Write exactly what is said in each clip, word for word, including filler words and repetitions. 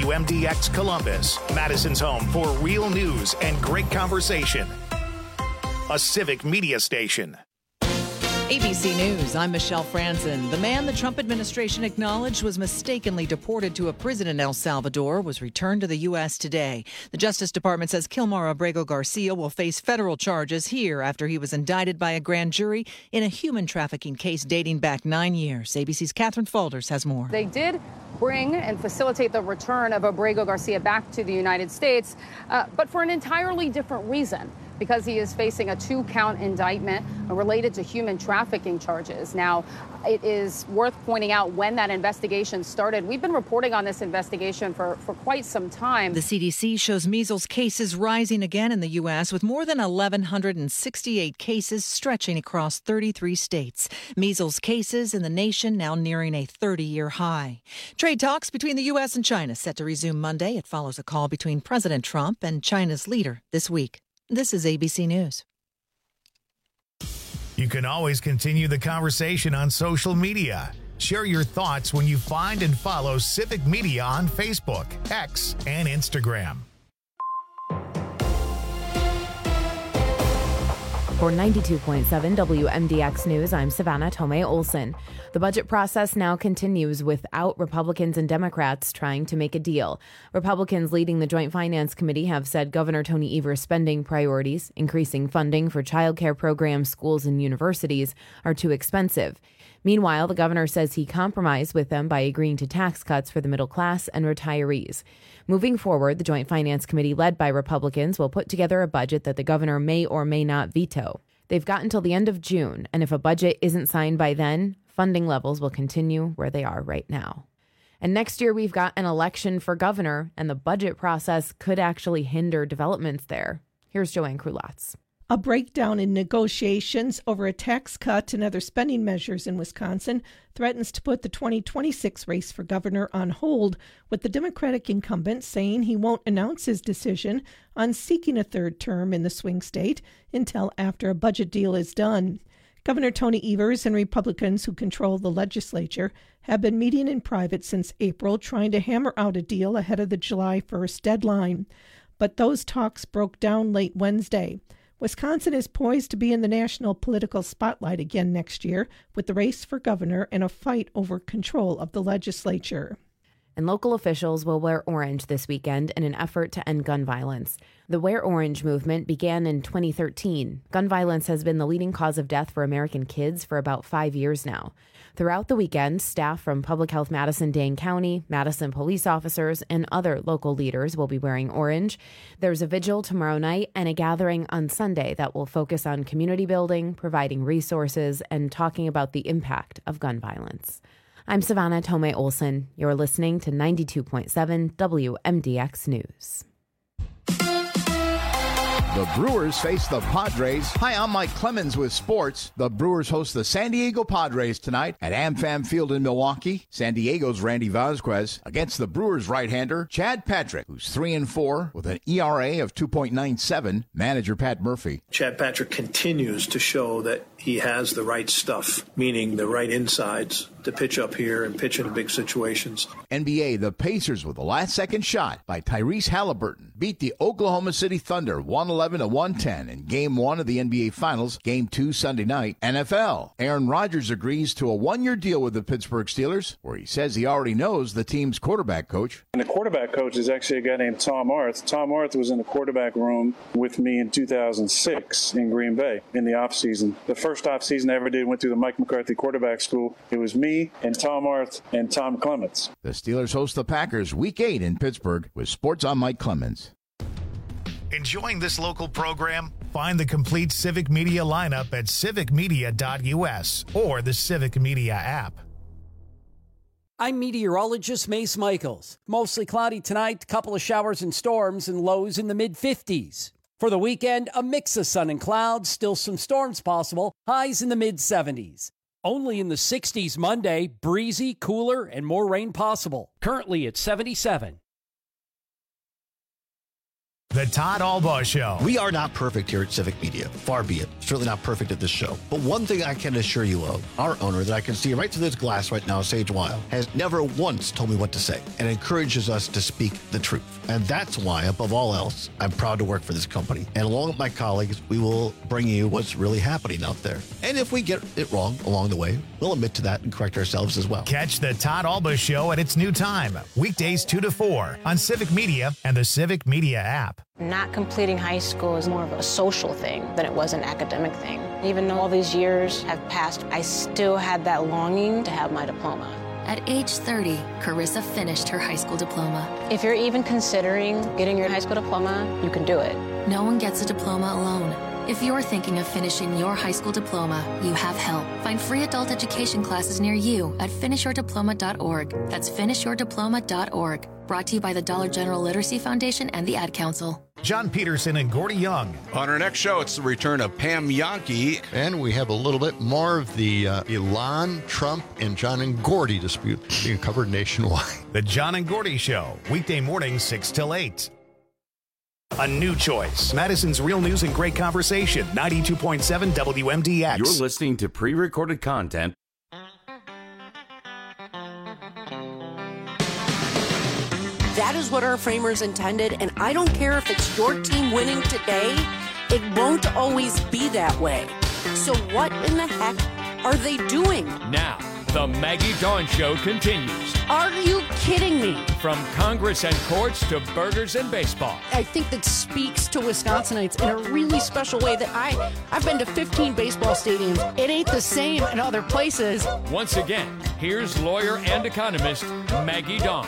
W M D X Columbus, Madison's home for real news and great conversation. A civic media station. A B C News, I'm Michelle Franzen. The man the Trump administration acknowledged was mistakenly deported to a prison in El Salvador was returned to the U S today. The Justice Department says Kilmar Abrego Garcia will face federal charges here after he was indicted by a grand jury in a human trafficking case dating back nine years. A B C's Catherine Faulders has more. They did bring and facilitate the return of Abrego Garcia back to the United States, uh, but for an entirely different reason. Because he is facing a two-count indictment related to human trafficking charges. Now, it is worth pointing out when that investigation started. We've been reporting on this investigation for, for quite some time. The C D C shows measles cases rising again in the U S with more than one thousand one hundred sixty-eight cases stretching across thirty-three states. Measles cases in the nation now nearing a thirty-year high. Trade talks between the U S and China set to resume Monday. It follows a call between President Trump and China's leader this week. This is A B C News. You can always continue the conversation on social media. Share your thoughts when you find and follow Civic Media on Facebook, X, and Instagram. For ninety-two point seven W M D X News, I'm Savannah Tomei Olson. The budget process now continues without Republicans and Democrats trying to make a deal. Republicans leading the Joint Finance Committee have said Governor Tony Evers' spending priorities, increasing funding for child care programs, schools, and universities, are too expensive. Meanwhile, the governor says he compromised with them by agreeing to tax cuts for the middle class and retirees. Moving forward, the Joint Finance Committee, led by Republicans, will put together a budget that the governor may or may not veto. They've got until the end of June, and if a budget isn't signed by then, funding levels will continue where they are right now. And next year, we've got an election for governor, and the budget process could actually hinder developments there. Here's Joanne Krulatz. A breakdown in negotiations over a tax cut and other spending measures in Wisconsin threatens to put the twenty twenty-six race for governor on hold, with the Democratic incumbent saying he won't announce his decision on seeking a third term in the swing state until after a budget deal is done. Governor Tony Evers and Republicans who control the legislature have been meeting in private since April, trying to hammer out a deal ahead of the July first deadline. But those talks broke down late Wednesday. Wisconsin is poised to be in the national political spotlight again next year, with the race for governor and a fight over control of the legislature. And local officials will wear orange this weekend in an effort to end gun violence. The Wear Orange movement began in twenty thirteen. Gun violence has been the leading cause of death for American kids for about five years now. Throughout the weekend, staff from Public Health Madison-Dane County, Madison police officers, and other local leaders will be wearing orange. There's a vigil tomorrow night and a gathering on Sunday that will focus on community building, providing resources, and talking about the impact of gun violence. I'm Savannah Tomei Olson. You're listening to ninety-two point seven W M D X News. The Brewers face the Padres. Hi, I'm Mike Clemens with sports. The Brewers host the San Diego Padres tonight at AmFam Field in Milwaukee. San Diego's Randy Vasquez against the Brewers right-hander Chad Patrick, who's three and four with an E R A of two point nine seven. Manager Pat Murphy. Chad Patrick continues to show that he has the right stuff, meaning the right insides to pitch up here and pitch in big situations. N B A, the Pacers with a last-second shot by Tyrese Halliburton beat the Oklahoma City Thunder one eleven to one ten in Game one of the N B A Finals, Game two Sunday night. N F L, Aaron Rodgers agrees to a one-year deal with the Pittsburgh Steelers, where he says he already knows the team's quarterback coach. And the quarterback coach is actually a guy named Tom Arth. Tom Arth was in the quarterback room with me in two thousand six in Green Bay in the offseason. The first offseason I ever did went through the Mike McCarthy quarterback school. It was me and Tom Arth and Tom Clements. The Steelers host the Packers Week eight in Pittsburgh with Sports on Mike Clemens. Enjoying this local program? Find the complete Civic Media lineup at civic media dot U S or the Civic Media app. I'm meteorologist Mace Michaels. Mostly cloudy tonight, couple of showers and storms, and lows in the mid fifties. For the weekend, a mix of sun and clouds, still some storms possible, highs in the mid seventies. Only in the sixties Monday, breezy, cooler, and more rain possible. Currently at seventy-seven. The Todd Albaugh Show. We are not perfect here at Civic Media. Far be it. Certainly not perfect at this show. But one thing I can assure you of, our owner that I can see right through this glass right now, Sage Weil, has never once told me what to say and encourages us to speak the truth. And that's why, above all else, I'm proud to work for this company. And along with my colleagues, we will bring you what's really happening out there. And if we get it wrong along the way, we'll admit to that and correct ourselves as well. Catch the Todd Albaugh Show at its new time, weekdays two to four on Civic Media and the Civic Media app. Not completing high school is more of a social thing than it was an academic thing. Even though all these years have passed, I still had that longing to have my diploma. At age thirty, Carissa finished her high school diploma. If you're even considering getting your high school diploma, you can do it. No one gets a diploma alone. If you're thinking of finishing your high school diploma, you have help. Find free adult education classes near you at finish your diploma dot org. That's finish your diploma dot org. Brought to you by the Dollar General Literacy Foundation and the Ad Council. John Peterson and Gordy Young. On our next show, it's the return of Pam Jahnke. And we have a little bit more of the uh, Elon, Trump, and John and Gordy dispute being covered nationwide. The John and Gordy Show, weekday mornings six till eight. A new choice. Madison's Real News and Great Conversation, ninety-two point seven W M D X. You're listening to pre-recorded content. That is what our framers intended, and I don't care if it's your team winning today, it won't always be that way. So what in the heck are they doing? Now, the Maggie Dawn Show continues. Are you kidding me? From Congress and courts to burgers and baseball. I think that speaks to Wisconsinites in a really special way that I, I've been to fifteen baseball stadiums. It ain't the same in other places. Once again, here's lawyer and economist Maggie Dawn.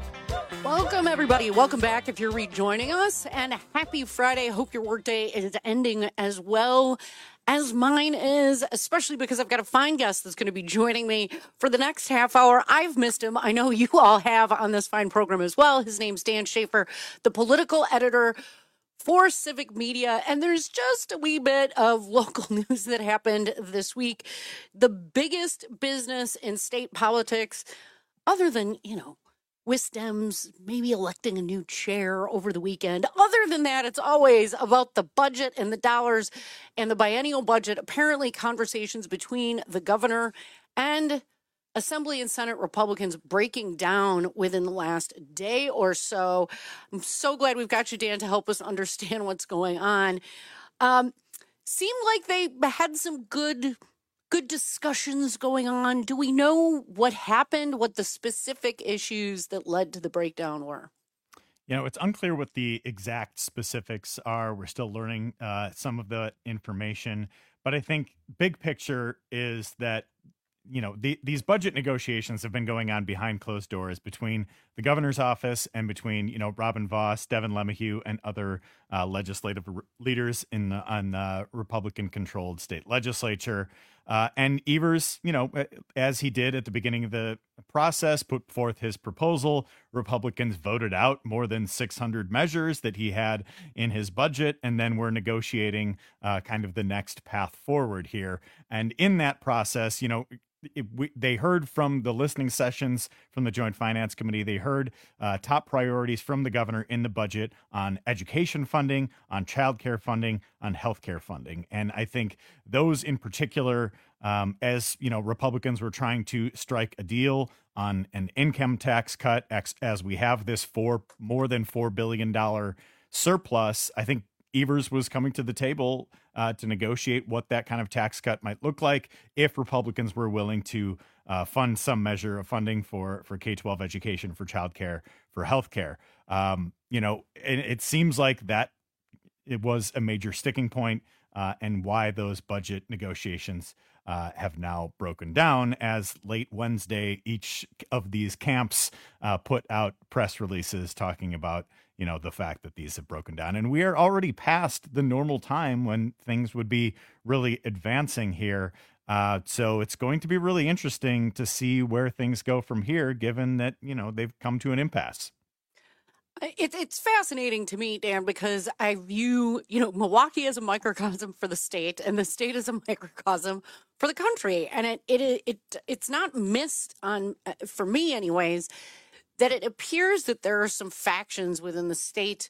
Welcome, everybody. Welcome back if you're rejoining us. And happy Friday. Hope your workday is ending as well as mine is, especially because I've got a fine guest that's going to be joining me for the next half hour. I've missed him. I know you all have on this fine program as well. His name's Dan Schaefer, the political editor for Civic Media. And there's just a wee bit of local news that happened this week. The biggest business in state politics, other than, you know, Wisdems maybe electing a new chair over the weekend. Other than that, it's always about the budget and the dollars and the biennial budget. Apparently, conversations between the governor and Assembly and Senate Republicans breaking down within the last day or so. I'm so glad we've got you, Dan, to help us understand what's going on. Um, seemed like they had some good Good discussions going on. Do we know what happened, what the specific issues that led to the breakdown were? You know, it's unclear what the exact specifics are. We're still learning uh, some of the information. But I think big picture is that, you know, the, these budget negotiations have been going on behind closed doors between the governor's office and between, you know, Robin Vos, Devin LeMahieu, and other uh, legislative r- leaders in the, on the Republican-controlled state legislature. Uh, and Evers, you know, as he did at the beginning of the process, put forth his proposal. Republicans voted out more than six hundred measures that he had in his budget, and then we're negotiating uh, kind of the next path forward here. And in that process, you know, It, we, they heard from the listening sessions from the Joint Finance Committee. They heard uh, top priorities from the governor in the budget on education funding, on childcare funding, on healthcare funding. And I think those in particular, um, as you know, Republicans were trying to strike a deal on an income tax cut, as we have this four more than four billion dollars surplus. I think Evers was coming to the table uh, to negotiate what that kind of tax cut might look like if Republicans were willing to uh, fund some measure of funding for, for K twelve education, for childcare, for healthcare. Um, you know, it, it seems like that it was a major sticking point uh, and why those budget negotiations uh, have now broken down, as late Wednesday, each of these camps uh, put out press releases talking about, you know, the fact that these have broken down. And we are already past the normal time when things would be really advancing here. Uh, so it's going to be really interesting to see where things go from here, given that, you know, they've come to an impasse. It's it's fascinating to me, Dan, because I view, you know, Milwaukee as a microcosm for the state, and the state is a microcosm for the country. And it it it it's not missed on, for me anyways, that it appears that there are some factions within the state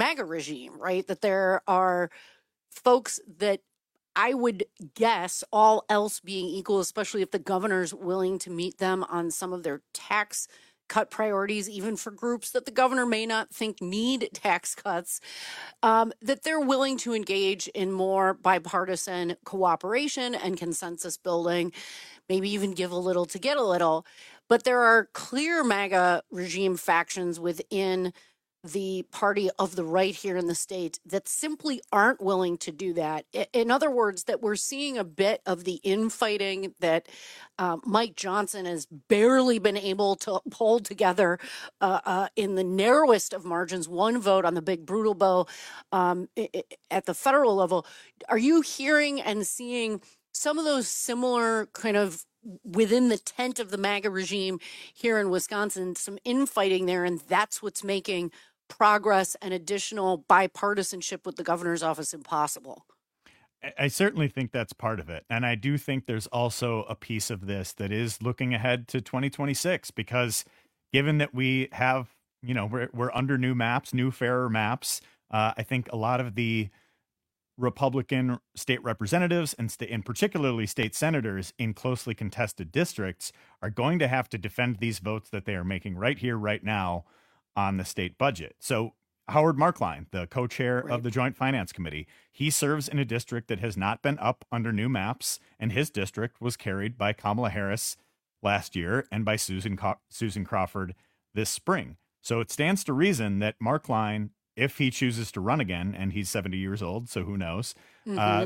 MAGA regime, right? That there are folks that I would guess, all else being equal, especially if the governor's willing to meet them on some of their tax cut priorities, even for groups that the governor may not think need tax cuts, um, that they're willing to engage in more bipartisan cooperation and consensus building, maybe even give a little to get a little. But there are clear MAGA regime factions within the party of the right here in the state that simply aren't willing to do that. In other words, that we're seeing a bit of the infighting that uh, Mike Johnson has barely been able to hold together uh, uh, in the narrowest of margins, one vote on the big brutal bill um, at the federal level. Are you hearing and seeing some of those similar kind of within the tent of the MAGA regime here in Wisconsin, some infighting there, and that's what's making progress and additional bipartisanship with the governor's office impossible? I certainly think that's part of it. And I do think there's also a piece of this that is looking ahead to twenty twenty-six, because given that we have, you know, we're, we're under new maps, new fairer maps, uh, I think a lot of the Republican state representatives and state, and particularly state senators in closely contested districts are going to have to defend these votes that they are making right here, right now on the state budget. So Howard Marklein, the co-chair right. of the Joint Finance Committee, he serves in a district that has not been up under new maps, and his district was carried by Kamala Harris last year and by Susan Co- Susan Crawford this spring. So it stands to reason that Marklein, if he chooses to run again, and he's seventy years old, so who knows, mm-hmm. uh,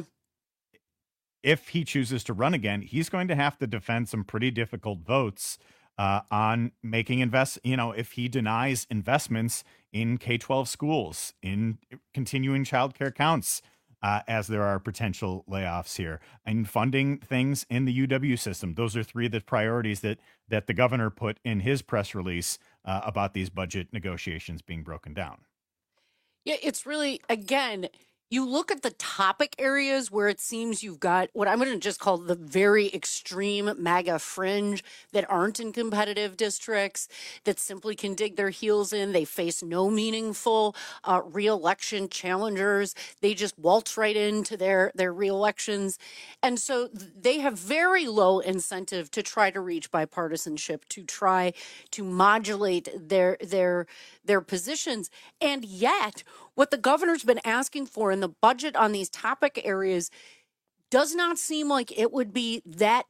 if he chooses to run again, he's going to have to defend some pretty difficult votes Uh, on making invest, you know, if he denies investments in K twelve schools, in continuing childcare counts, uh, as there are potential layoffs here, and funding things in the U W system. Those are three of the priorities that that the governor put in his press release uh, about these budget negotiations being broken down. Yeah, it's really, again, you look at the topic areas where it seems you've got what I'm going to just call the very extreme MAGA fringe that aren't in competitive districts, that simply can dig their heels in. They face no meaningful uh, reelection challengers. They just waltz right into their, their reelections. And so they have very low incentive to try to reach bipartisanship, to try to modulate their, their, their positions. And yet, what the governor's been asking for in the budget on these topic areas does not seem like it would be that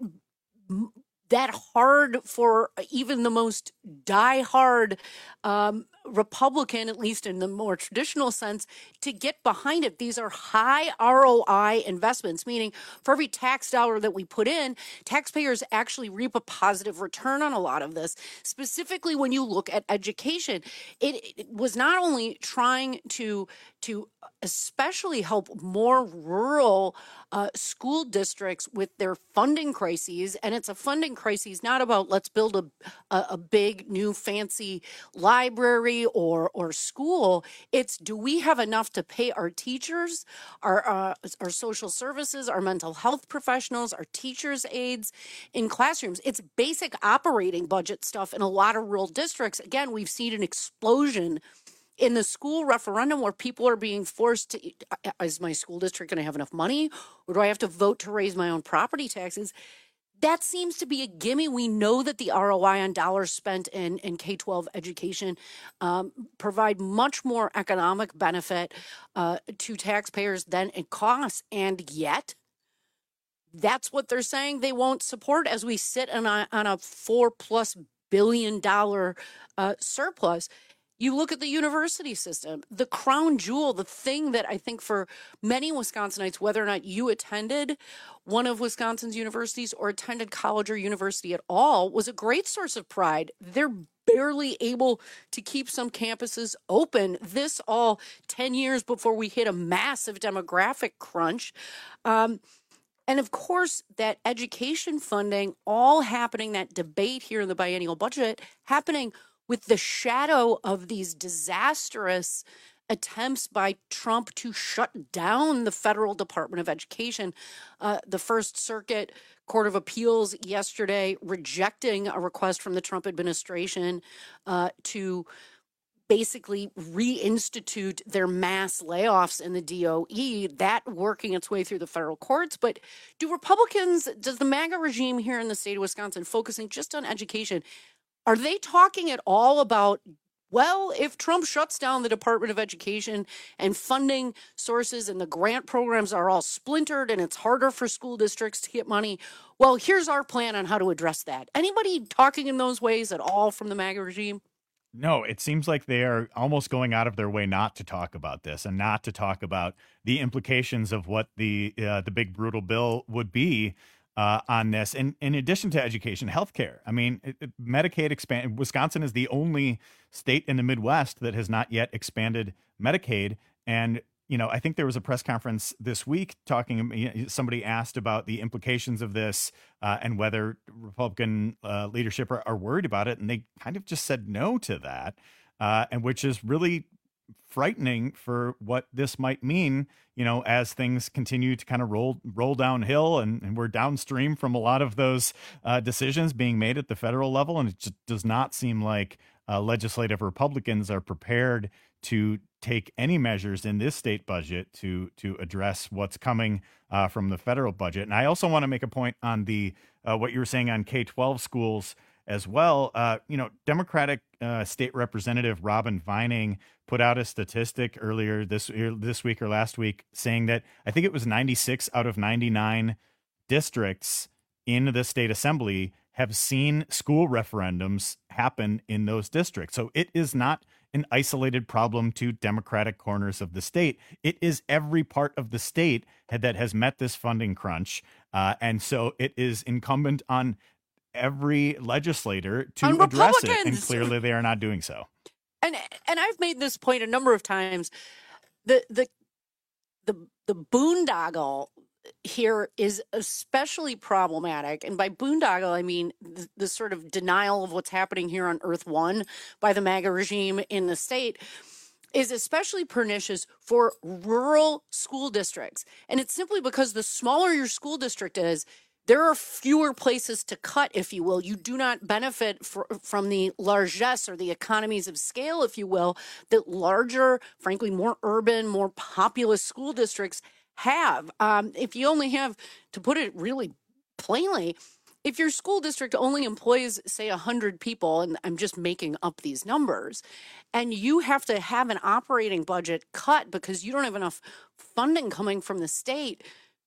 that hard for even the most diehard um, Republican, at least in the more traditional sense, to get behind it. These are high R O I investments, meaning for every tax dollar that we put in, taxpayers actually reap a positive return on a lot of this. Specifically, when you look at education, it, it was not only trying to to especially help more rural uh, school districts with their funding crises, and it's a funding crisis not about let's build a a, a big new fancy library or or school. It's, do we have enough to pay our teachers, our uh, our social services, our mental health professionals, our teachers' aides in classrooms? It's basic operating budget stuff in a lot of rural districts. Again, we've seen an explosion in the school referendum where people are being forced to, is my school district going to have enough money, or do I have to vote to raise my own property taxes? That seems to be a gimme. We know that the R O I on dollars spent in, in K twelve education um, provide much more economic benefit uh, to taxpayers than it costs. And yet, that's what they're saying they won't support as we sit on a, on a four plus billion dollar uh, surplus. You look at the university system, the crown jewel, the thing that I think for many Wisconsinites, whether or not you attended one of Wisconsin's universities or attended college or university at all, was a great source of pride. They're barely able to keep some campuses open. This all ten years before we hit a massive demographic crunch. Um, And of course, that education funding all happening, that debate here in the biennial budget happening with the shadow of these disastrous attempts by Trump to shut down the federal Department of Education. Uh, the First Circuit Court of Appeals yesterday rejecting a request from the Trump administration uh, to basically reinstitute their mass layoffs in the D O E, that working its way through the federal courts. But do Republicans, does the MAGA regime here in the state of Wisconsin, focusing just on education, are they talking at all about, well, if Trump shuts down the Department of Education and funding sources and the grant programs are all splintered and it's harder for school districts to get money, well, here's our plan on how to address that? Anybody talking in those ways at all from the MAGA regime? No, it seems like they are almost going out of their way not to talk about this and not to talk about the implications of what the uh, the big brutal bill would be uh, on this. And in addition to education, healthcare. I mean, it, it, Medicaid expand. Wisconsin is the only state in the Midwest that has not yet expanded Medicaid. And you know, I think there was a press conference this week talking, somebody asked about the implications of this uh, and whether Republican uh, leadership are, are worried about it. And they kind of just said no to that, uh, and which is really frightening for what this might mean, you know, as things continue to kind of roll roll downhill and, and we're downstream from a lot of those uh, decisions being made at the federal level. And it just does not seem like uh, legislative Republicans are prepared to take any measures in this state budget to to address what's coming uh, from the federal budget. And I also want to make a point on the uh, what you were saying on K twelve schools as well. Uh, you know, Democratic uh, State Representative Robin Vining put out a statistic earlier this this week or last week saying that I think it was ninety-six out of ninety-nine districts in the state assembly have seen school referendums happen in those districts. So it is not an isolated problem to Democratic corners of the state. It is every part of the state that has met this funding crunch. Uh, and so it is incumbent on every legislator to on address it. And clearly they are not doing so. And and I've made this point a number of times. The the the the boondoggle here is especially problematic. And by boondoggle, I mean the, the sort of denial of what's happening here on Earth One by the MAGA regime in the state is especially pernicious for rural school districts. And it's simply because the smaller your school district is, there are fewer places to cut, if you will. You do not benefit for, from the largesse or the economies of scale, if you will, that larger, frankly, more urban, more populous school districts have. Um, if you only have, to put it really plainly, if your school district only employs, say, one hundred people, and I'm just making up these numbers, and you have to have an operating budget cut because you don't have enough funding coming from the state,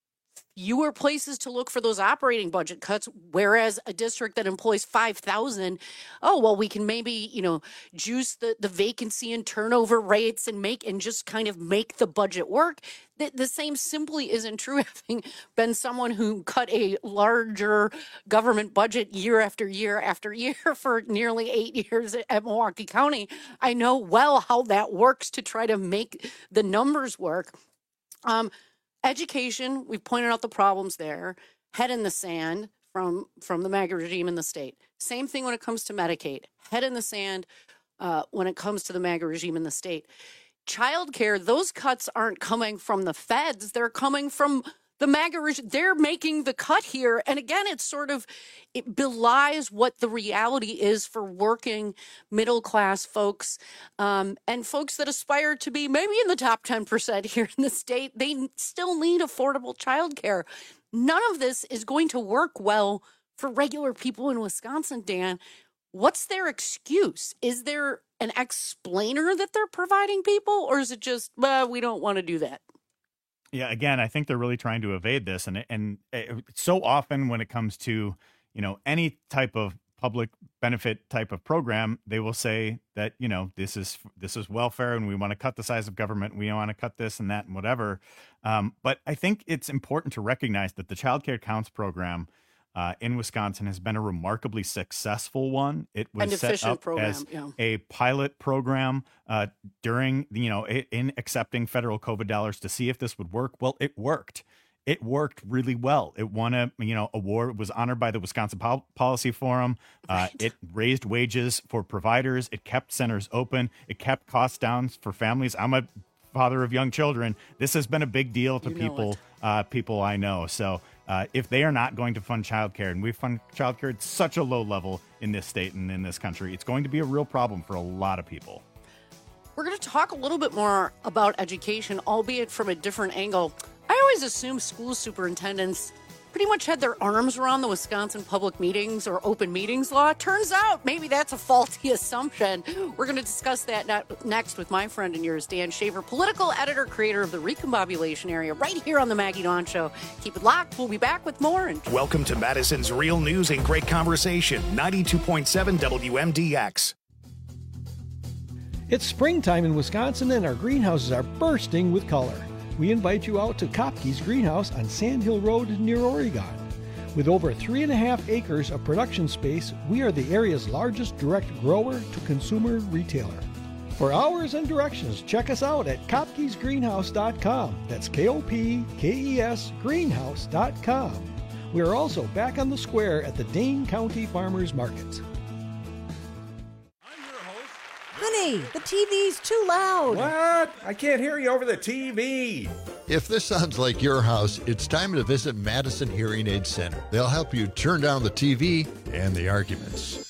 fewer places to look for those operating budget cuts, whereas a district that employs five thousand, oh, well, we can maybe, you know, juice the, the vacancy and turnover rates and make and just kind of make the budget work. The, the same simply isn't true, having been someone who cut a larger government budget year after year after year for nearly eight years at Milwaukee County. I know well how that works to try to make the numbers work. Um, Education, we've pointed out the problems there. Head in the sand from, from the MAGA regime in the state. Same thing when it comes to Medicaid. Head in the sand uh, when it comes to the MAGA regime in the state. Childcare, those cuts aren't coming from the feds. They're coming from the MAGA regime. They're making the cut here. And again, it's sort of, it belies what the reality is for working middle-class folks um, and folks that aspire to be maybe in the top ten percent here in the state. They still need affordable childcare. None of this is going to work well for regular people in Wisconsin, Dan. What's their excuse? Is there an explainer that they're providing people, or is it just, well, we don't want to do that? Yeah, again, I think they're really trying to evade this. And and so often when it comes to, you know, any type of public benefit type of program, they will say that, you know, this is this is welfare and we want to cut the size of government. We want to cut this and that and whatever. Um, but I think it's important to recognize that the Child Care Counts program uh, in Wisconsin has been a remarkably successful one. It was set up program, as yeah. a pilot program uh, during, you know, in accepting federal COVID dollars to see if this would work. Well, it worked. It worked really well. It won a, you know, award, was honored by the Wisconsin Pol- Policy Forum. Uh, right. It raised wages for providers. It kept centers open. It kept costs down for families. I'm a father of young children. This has been a big deal to you people, uh, people I know. So uh, if they are not going to fund childcare, and we fund childcare at such a low level in this state and in this country, it's going to be a real problem for a lot of people. We're going to talk a little bit more about education, albeit from a different angle. I always assume school superintendents pretty much had their arms around the Wisconsin public meetings or open meetings law. Turns out maybe that's a faulty assumption. We're going to discuss that next with my friend and yours, Dan Shaver, political editor, creator of the Recombobulation Area, right here on the Maggie Dawn Show. Keep it locked. We'll be back with more. And- Welcome to Madison's Real News and Great Conversation, ninety-two point seven W M D X. It's springtime in Wisconsin and our greenhouses are bursting with color. We invite you out to Kopke's Greenhouse on Sand Hill Road near Oregon. With over three and a half acres of production space, we are the area's largest direct grower to consumer retailer. For hours and directions, check us out at kopkes greenhouse dot com. That's K O P K E S greenhouse dot com. We are also back on the square at the Dane County Farmers Market. Honey, the T V's too loud. What? I can't hear you over the T V. If this sounds like your house, it's time to visit Madison Hearing Aid Center. They'll help you turn down the T V and the arguments.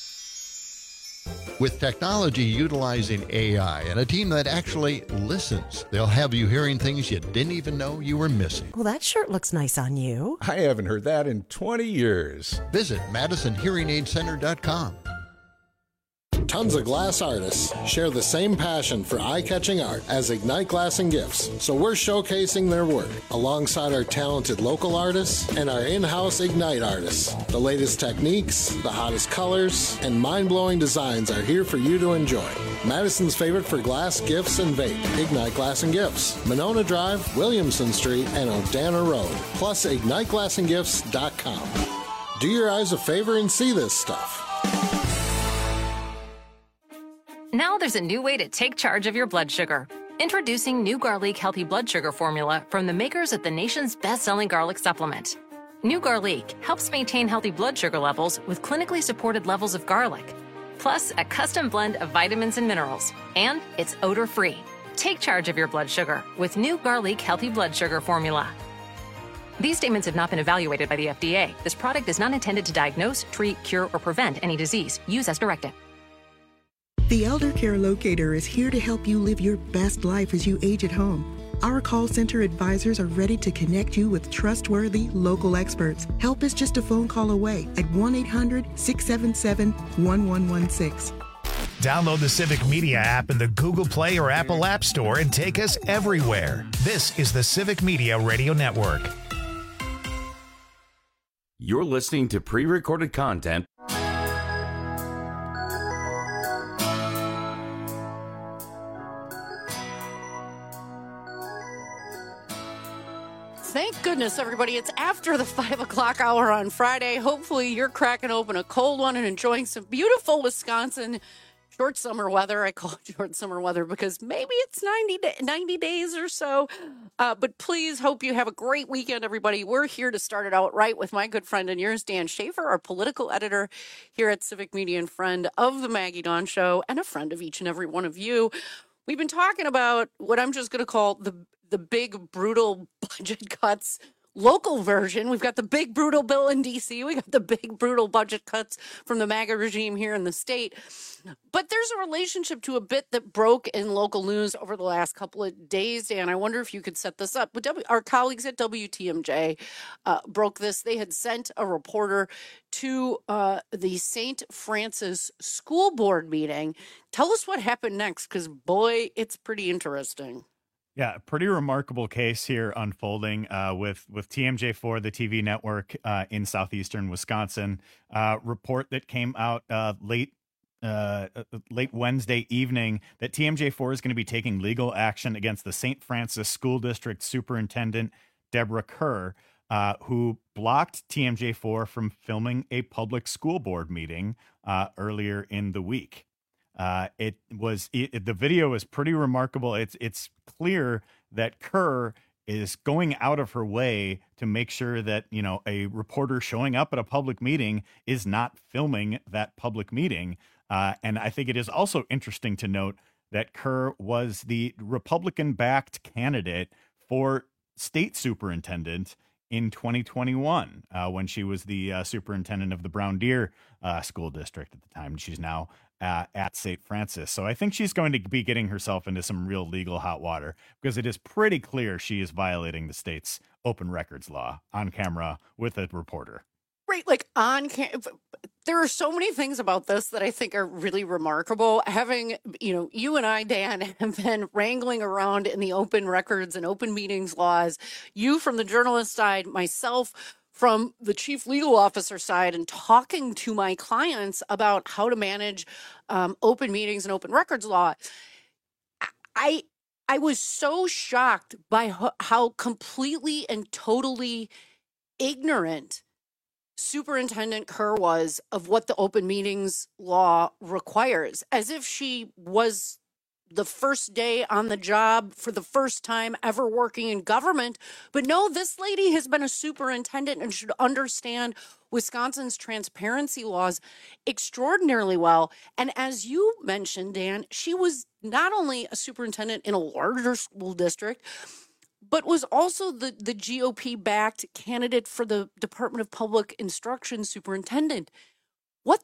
With technology utilizing A I and a team that actually listens, they'll have you hearing things you didn't even know you were missing. Well, that shirt looks nice on you. I haven't heard that in twenty years. Visit madison hearing aid center dot com. Tons of glass artists share the same passion for eye-catching art as Ignite Glass and Gifts, so we're showcasing their work alongside our talented local artists and our in-house Ignite artists. The latest techniques, the hottest colors, and mind-blowing designs are here for you to enjoy. Madison's favorite for glass, gifts, and vape, Ignite Glass and Gifts, Monona Drive, Williamson Street, and Odana Road, plus ignite glass and gifts dot com. Do your eyes a favor and see this stuff. Now there's a new way to take charge of your blood sugar. Introducing new Garlic Healthy Blood Sugar Formula from the makers of the nation's best-selling garlic supplement. New Garlic helps maintain healthy blood sugar levels with clinically supported levels of garlic, plus a custom blend of vitamins and minerals, and it's odor-free. Take charge of your blood sugar with new Garlic Healthy Blood Sugar Formula. These statements have not been evaluated by the F D A. This product is not intended to diagnose, treat, cure, or prevent any disease. Use as directed. The Elder Care Locator is here to help you live your best life as you age at home. Our call center advisors are ready to connect you with trustworthy local experts. Help is just a phone call away at one eight hundred six seven seven one one one six. Download the Civic Media app in the Google Play or Apple App Store and take us everywhere. This is the Civic Media Radio Network. You're listening to pre-recorded content. Thank goodness, everybody. It's after the five o'clock hour on Friday. Hopefully you're cracking open a cold one and enjoying some beautiful Wisconsin short summer weather. I call it short summer weather because maybe it's ninety, ninety days or so. Uh, but please hope you have a great weekend, everybody. We're here to start it out right with my good friend and yours, Dan Shaver, our political editor here at Civic Media and friend of the Maggie Dawn Show and a friend of each and every one of you. We've been talking about what I'm just going to call the the big, brutal budget cuts local version. We've got the big, brutal bill in D C. We got the big, brutal budget cuts from the MAGA regime here in the state. But there's a relationship to a bit that broke in local news over the last couple of days, Dan. I wonder if you could set this up. Our colleagues at W T M J uh, broke this. They had sent a reporter to uh, the Saint Francis School Board meeting. Tell us what happened next, because, boy, it's pretty interesting. Yeah, pretty remarkable case here unfolding uh, with with T M J four, the T V network uh, in southeastern Wisconsin. Uh, report that came out uh, late uh, late Wednesday evening that T M J four is going to be taking legal action against the Saint Francis School District Superintendent Deborah Kerr, uh, who blocked T M J four from filming a public school board meeting uh, earlier in the week. Uh, it was it, the video is pretty remarkable. It's it's clear that Kerr is going out of her way to make sure that, you know, a reporter showing up at a public meeting is not filming that public meeting. Uh, and I think it is also interesting to note that Kerr was the Republican-backed candidate for state superintendent in twenty twenty-one uh, when she was the uh, superintendent of the Brown Deer uh, School District at the time. She's now uh, at Saint Francis. So I think she's going to be getting herself into some real legal hot water because it is pretty clear she is violating the state's open records law on camera with a reporter. Right, like on cam- there are so many things about this that I think are really remarkable. Having, you know, you and I, Dan, have been wrangling around in the open records and open meetings laws. You from the journalist side, myself from the chief legal officer side, and talking to my clients about how to manage um, open meetings and open records law. I I was so shocked by ho- how completely and totally ignorant Superintendent Kerr was of what the open meetings law requires, as if she was the first day on the job for the first time ever working in government. But no, this lady has been a superintendent and should understand Wisconsin's transparency laws extraordinarily well. And as you mentioned, Dan, she was not only a superintendent in a larger school district, but was also the, the G O P-backed candidate for the Department of Public Instruction superintendent. What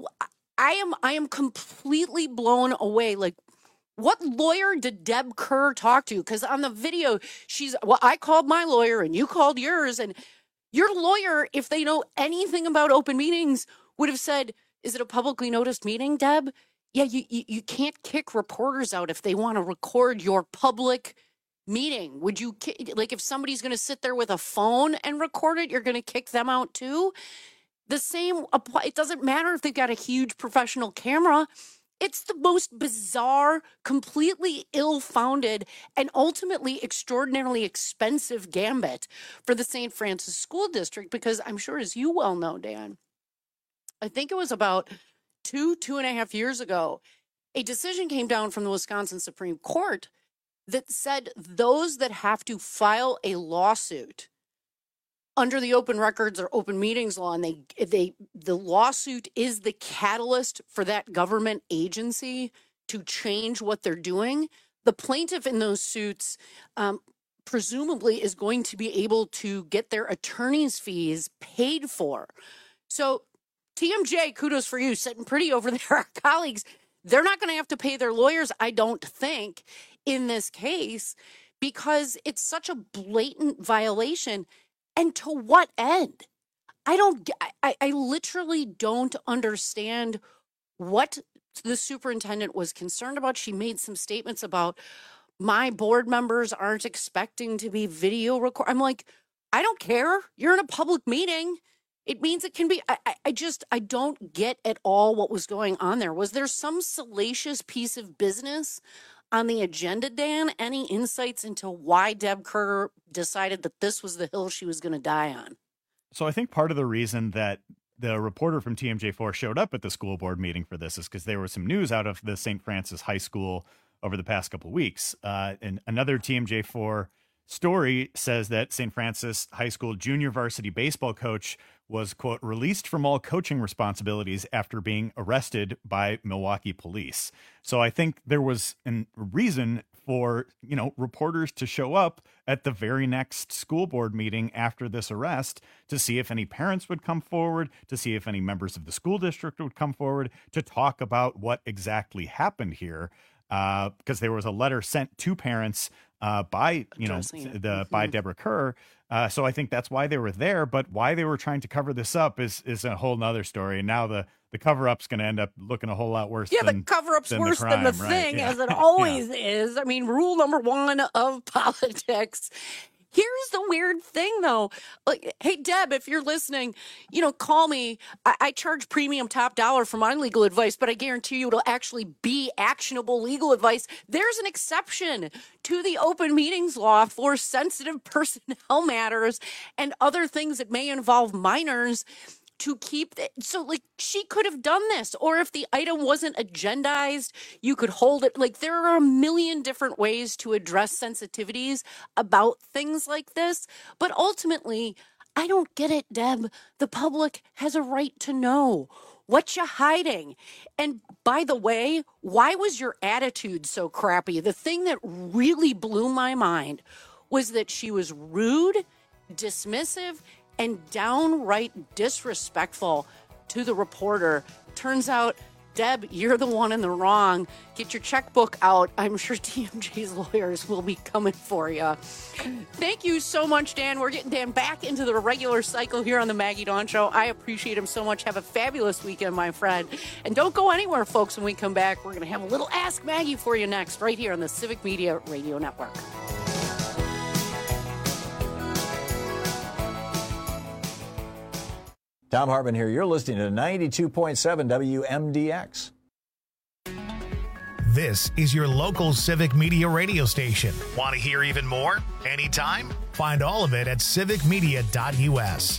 I am, I am completely blown away. Like, what lawyer did Deb Kerr talk to? Because on the video, she's, well, I called my lawyer and you called yours. And your lawyer, if they know anything about open meetings, would have said, is it a publicly noticed meeting, Deb? Yeah, you, you, you can't kick reporters out if they want to record your public meeting. Would you, like, if somebody's going to sit there with a phone and record it, you're going to kick them out too? The same apply. It doesn't matter if they've got a huge professional camera. It's the most bizarre, completely ill-founded, and ultimately extraordinarily expensive gambit for the Saint Francis School District, because I'm sure, as you well know, Dan, I think it was about two, two and a half years ago, a decision came down from the Wisconsin Supreme Court that said those that have to file a lawsuit under the open records or open meetings law, and they they the lawsuit is the catalyst for that government agency to change what they're doing, the plaintiff in those suits um, presumably is going to be able to get their attorney's fees paid for. So T M J, kudos for you, sitting pretty over there. Our colleagues, they're not going to have to pay their lawyers, I don't think, in this case, because it's such a blatant violation. And to what end? I don't, I, I literally don't understand what the superintendent was concerned about. She made some statements about my board members aren't expecting to be video record. I'm like, I don't care. You're in a public meeting. It means it can be, I, I, I just, I don't get at all what was going on there. Was there some salacious piece of business on the agenda, Dan? Any insights into why Deb Kerr decided that this was the hill she was going to die on? So I think part of the reason that the reporter from T M J four showed up at the school board meeting for this is because there was some news out of the Saint Francis High School over the past couple of weeks. Uh, and another T M J four story says that Saint Francis High School junior varsity baseball coach was, quote, released from all coaching responsibilities after being arrested by Milwaukee police. So I think there was a reason for, you know, reporters to show up at the very next school board meeting after this arrest to see if any parents would come forward, to see if any members of the school district would come forward to talk about what exactly happened here. Uh, because there was a letter sent to parents uh, by, you know, the mm-hmm. by Deborah Kerr. Uh, so I think that's why they were there. But why they were trying to cover this up is is a whole nother story. And now the, the cover up's going to end up looking a whole lot worse. Yeah, than, the cover up's than worse the crime, than the right? thing, yeah. as it always yeah. is. I mean, rule number one of politics. Here's the weird thing, though. Like, hey, Deb, if you're listening, you know, call me. I, I charge premium top dollar for my legal advice, but I guarantee you it'll actually be actionable legal advice. There's an exception to the open meetings law for sensitive personnel matters and other things that may involve minors to keep it. So, like, she could have done this. Or if the item wasn't agendized, you could hold it. Like, there are a million different ways to address sensitivities about things like this. But ultimately, I don't get it, Deb. The public has a right to know. What you hiding? And by the way, why was your attitude so crappy? The thing that really blew my mind was that she was rude, dismissive, and downright disrespectful to the reporter. Turns out Deb, you're the one in the wrong. Get your checkbook out. I'm sure T M J's lawyers will be coming for you. Thank you so much, Dan. We're getting Dan back into the regular cycle here on the Maggie Dawn Show. I appreciate him so much. Have a fabulous weekend, my friend. And don't go anywhere, folks. When we come back, we're going to have a little Ask Maggie for you next, right here on the Civic Media Radio Network. Tom Hartman here. You're listening to ninety-two point seven W M D X. This is your local Civic Media radio station. Want to hear even more? Anytime? Find all of it at civic media dot U S.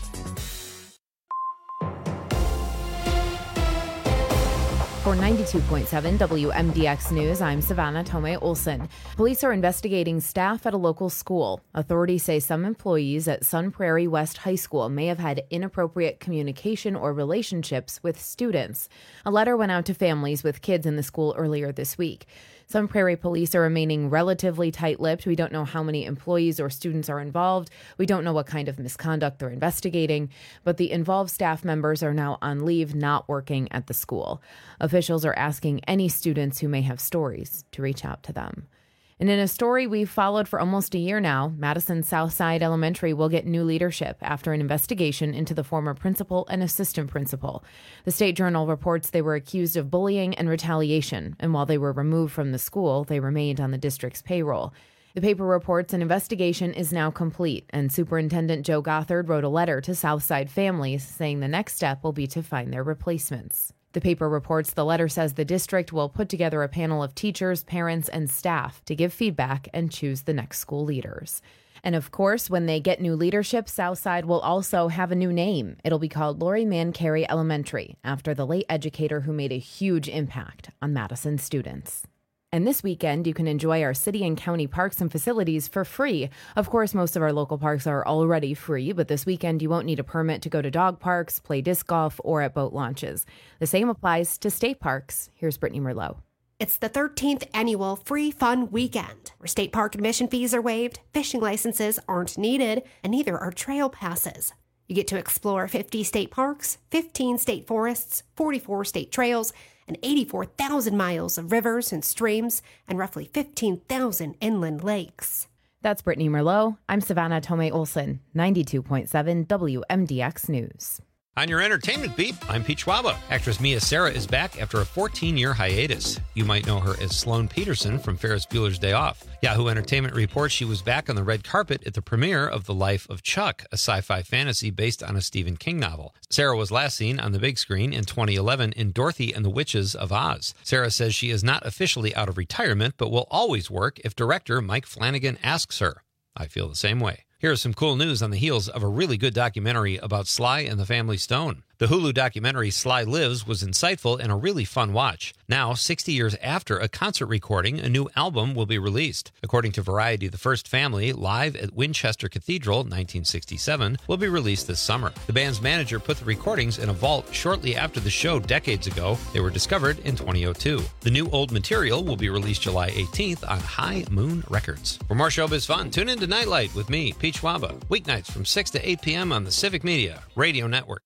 For ninety-two point seven W M D X News, I'm Savannah Tomei Olson. Police are investigating staff at a local school. Authorities say some employees at Sun Prairie West High School may have had inappropriate communication or relationships with students. A letter went out to families with kids in the school earlier this week. Sun Prairie police are remaining relatively tight-lipped. We don't know how many employees or students are involved. We don't know what kind of misconduct they're investigating. But the involved staff members are now on leave, not working at the school. Officials are asking any students who may have stories to reach out to them. And in a story we've followed for almost a year now, Madison Southside Elementary will get new leadership after an investigation into the former principal and assistant principal. The State Journal reports they were accused of bullying and retaliation, and while they were removed from the school, they remained on the district's payroll. The paper reports an investigation is now complete, and Superintendent Joe Gothard wrote a letter to Southside families saying the next step will be to find their replacements. The paper reports the letter says the district will put together a panel of teachers, parents, and staff to give feedback and choose the next school leaders. And of course, when they get new leadership, Southside will also have a new name. It'll be called Lori Mann Carey Elementary, after the late educator who made a huge impact on Madison students. And this weekend, you can enjoy our city and county parks and facilities for free. Of course, most of our local parks are already free, but this weekend you won't need a permit to go to dog parks, play disc golf, or at boat launches. The same applies to state parks. Here's Brittany Merlot. It's the thirteenth annual Free Fun Weekend, where state park admission fees are waived, fishing licenses aren't needed, and neither are trail passes. You get to explore fifty state parks, fifteen state forests, forty-four state trails, and eighty-four thousand miles of rivers and streams, and roughly fifteen thousand inland lakes. That's Brittany Merlot. I'm Savannah Tomei Olson, ninety-two point seven W M D X News. On your entertainment beat, I'm Pete Schwaba. Actress Mia Sara is back after a fourteen-year hiatus. You might know her as Sloane Peterson from Ferris Bueller's Day Off. Yahoo Entertainment reports she was back on the red carpet at the premiere of The Life of Chuck, a sci-fi fantasy based on a Stephen King novel. Sara was last seen on the big screen in twenty eleven in Dorothy and the Witches of Oz. Sara says she is not officially out of retirement, but will always work if director Mike Flanagan asks her. I feel the same way. Here's some cool news on the heels of a really good documentary about Sly and the Family Stone. The Hulu documentary Sly Lives was insightful and a really fun watch. Now, sixty years after a concert recording, a new album will be released. According to Variety, The First Family, live at Winchester Cathedral, nineteen sixty-seven, will be released this summer. The band's manager put the recordings in a vault shortly after the show decades ago. They were discovered in twenty oh two. The new old material will be released July eighteenth on High Moon Records. For more showbiz fun, tune in to Nightlight with me, Pete Schwaba, weeknights from six to eight p.m. on the Civic Media Radio Network.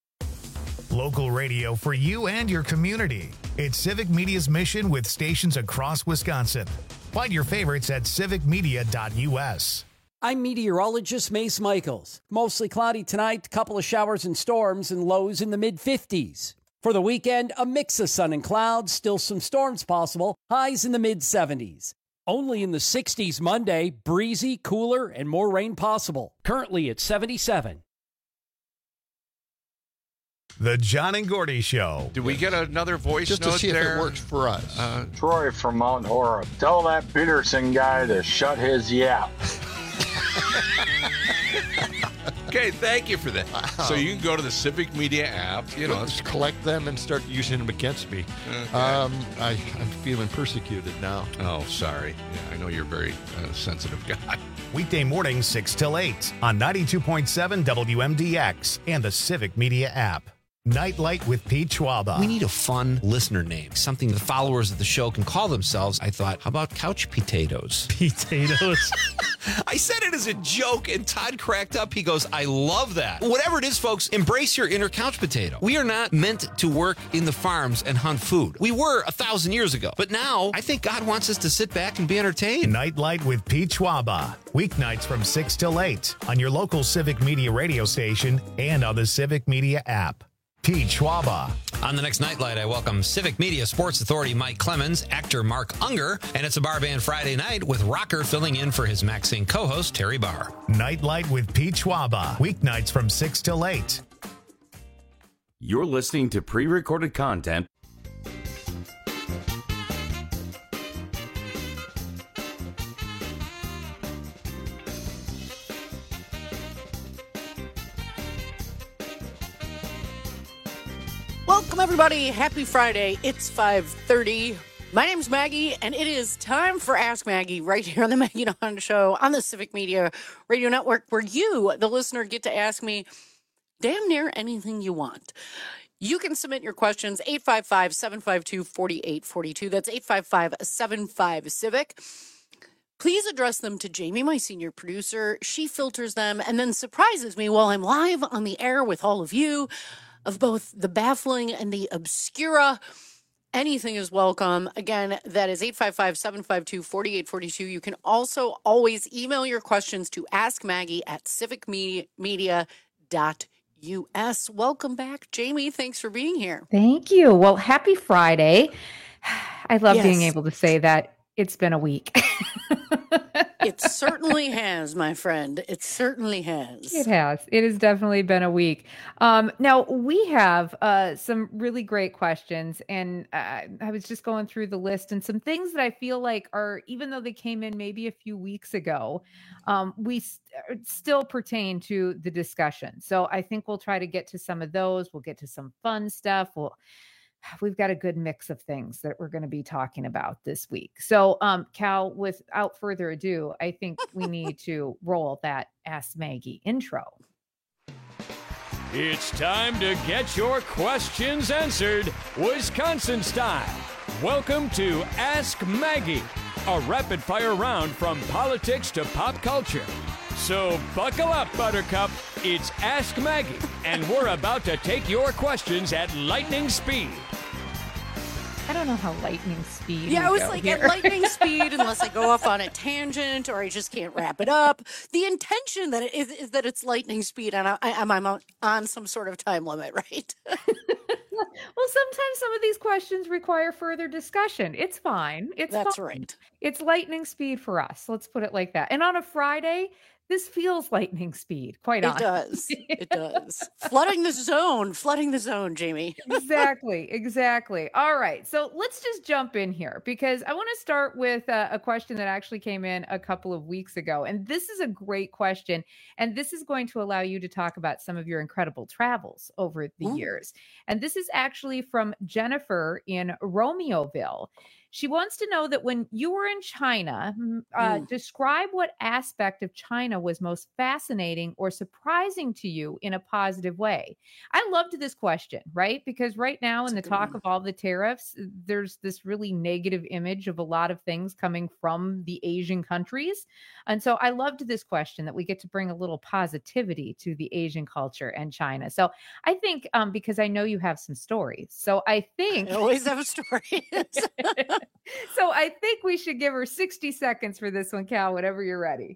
Local radio for you and your community. It's Civic Media's mission with stations across Wisconsin. Find your favorites at civic media dot U S. I'm meteorologist Mace Michaels. Mostly cloudy tonight, a couple of showers and storms, and lows in the mid fifties. For the weekend, a mix of sun and clouds, still some storms possible, highs in the mid seventies. Only in the sixties Monday, breezy, cooler, and more rain possible. Currently at seventy-seven. The John and Gordy Show. Did we get another voice Just note to see there? if it works for us. Uh, Troy from Mount Horeb. Tell that Peterson guy to shut his yap. Okay, thank you for that. Wow. So you can go to the Civic Media app. You know, just collect them and start using them against me. Okay. Um, I, I'm feeling persecuted now. Oh, sorry. Yeah, I know you're a very uh, sensitive guy. Weekday mornings six till eight on ninety-two point seven W M D X and the Civic Media app. Nightlight with Pete Schwaba. We need a fun listener name, something the followers of the show can call themselves. I thought, how about couch potatoes? Potatoes. I said it as a joke, and Todd cracked up. He goes, I love that. Whatever it is, folks, embrace your inner couch potato. We are not meant to work in the farms and hunt food. We were a thousand years ago. But now, I think God wants us to sit back and be entertained. Nightlight with Pete Schwaba. Weeknights from six till eight on your local Civic Media radio station and on the Civic Media app. Pete Schwaba. On the next Nightlight, I welcome Civic Media Sports Authority Mike Clemens, actor Mark Unger, and it's a Bar Band Friday night with Rocker filling in for his Maxine co-host Terry Barr. Nightlight with Pete Schwaba. Weeknights from six till eight. You're listening to pre-recorded content. Welcome, everybody. Happy Friday. It's five thirty. My name's Maggie, and it is time for Ask Maggie right here on the Maggie and Honda Show on the Civic Media Radio Network, where you, the listener, get to ask me damn near anything you want. You can submit your questions, eight five five, seven five two, four eight four two. That's eight five five, seven five, CIVIC. Please address them to Jamie, my senior producer. She filters them and then surprises me while I'm live on the air with all of you of both the baffling and the obscura. Anything is welcome. Again, that is eight five five, seven five two, four eight four two. You can also always email your questions to askmaggie at civic media dot U S. Welcome back, Jamie. Thanks for being here. Thank you. Well, happy Friday. I love Yes. being able to say that. It's been a week. It certainly has, my friend. It certainly has. It has. It has definitely been a week. Um, now, we have uh, some really great questions, and uh, I was just going through the list and some things that I feel like are, even though they came in maybe a few weeks ago, um, we st- still pertain to the discussion. So I think we'll try to get to some of those. We'll get to some fun stuff. We'll We've got a good mix of things that we're going to be talking about this week. So, um, Cal, without further ado, I think we need to roll that Ask Maggie intro. It's time to get your questions answered, Wisconsin style. Welcome to Ask Maggie, a rapid-fire round from politics to pop culture. So buckle up, Buttercup. It's Ask Maggie, and we're about to take your questions at lightning speed. I don't know how lightning speed. Yeah, I was go like here. at lightning speed, unless I go off on a tangent or I just can't wrap it up. The intention that it is, is that it's lightning speed, and I, I'm, I'm on, on some sort of time limit, right? Well, sometimes some of these questions require further discussion. It's fine. It's That's fine. right. It's lightning speed for us. Let's put it like that. And on a Friday, this feels lightning speed, quite It honestly. does. It does. Flooding the zone. Flooding the zone, Jamie. Exactly. Exactly. All right. So let's just jump in here because I want to start with a, a question that actually came in a couple of weeks ago. And this is a great question. And this is going to allow you to talk about some of your incredible travels over the Ooh. years. And this is actually from Jennifer in Romeoville. She wants to know that when you were in China, mm, uh, Mm. describe what aspect of China was most fascinating or surprising to you in a positive way. I loved this question, right? Because right now in the talk of all the tariffs, there's this really negative image of a lot of things coming from the Asian countries. And so I loved this question that we get to bring a little positivity to the Asian culture and China. So I think um, because I know you have some stories. So I think I always have stories. So I think we should give her sixty seconds for this one, Cal, whenever you're ready.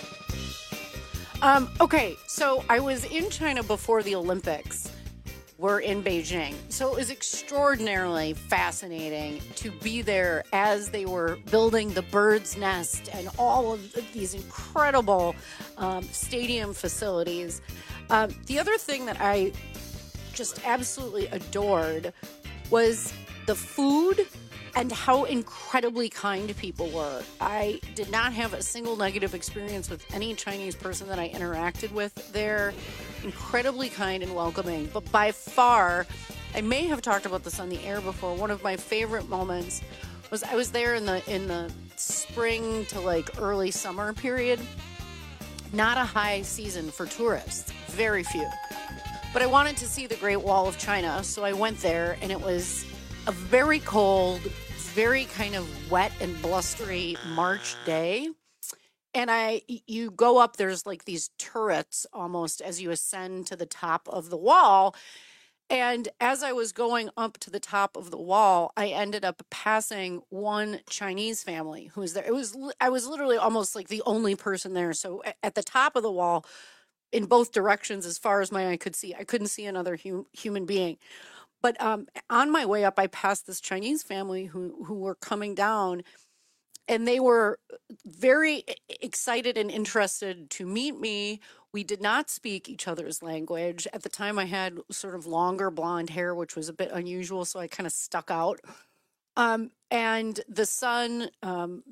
Um, okay, so I was in China before the Olympics were in Beijing. So it was extraordinarily fascinating to be there as they were building the bird's nest and all of these incredible um, stadium facilities. Um, the other thing that I just absolutely adored was the food and how incredibly kind people were. I did not have a single negative experience with any Chinese person that I interacted with there. Incredibly kind and welcoming. But by far, I may have talked about this on the air before, one of my favorite moments was I was there in the in the spring to like early summer period. Not a high season for tourists. Very few. But I wanted to see the Great Wall of China, so I went there, and it was a very cold, very kind of wet and blustery March day. And I, you go up, there's like these turrets almost as you ascend to the top of the wall. And as I was going up to the top of the wall, I ended up passing one Chinese family who was there. It was, I was literally almost like the only person there. So at the top of the wall, in both directions, as far as my eye could see, I couldn't see another hum, human being. But um, on my way up, I passed this Chinese family who who were coming down, and they were very excited and interested to meet me. We did not speak each other's language. At the time, I had sort of longer blonde hair, which was a bit unusual, so I kind of stuck out. Um, and the son, um,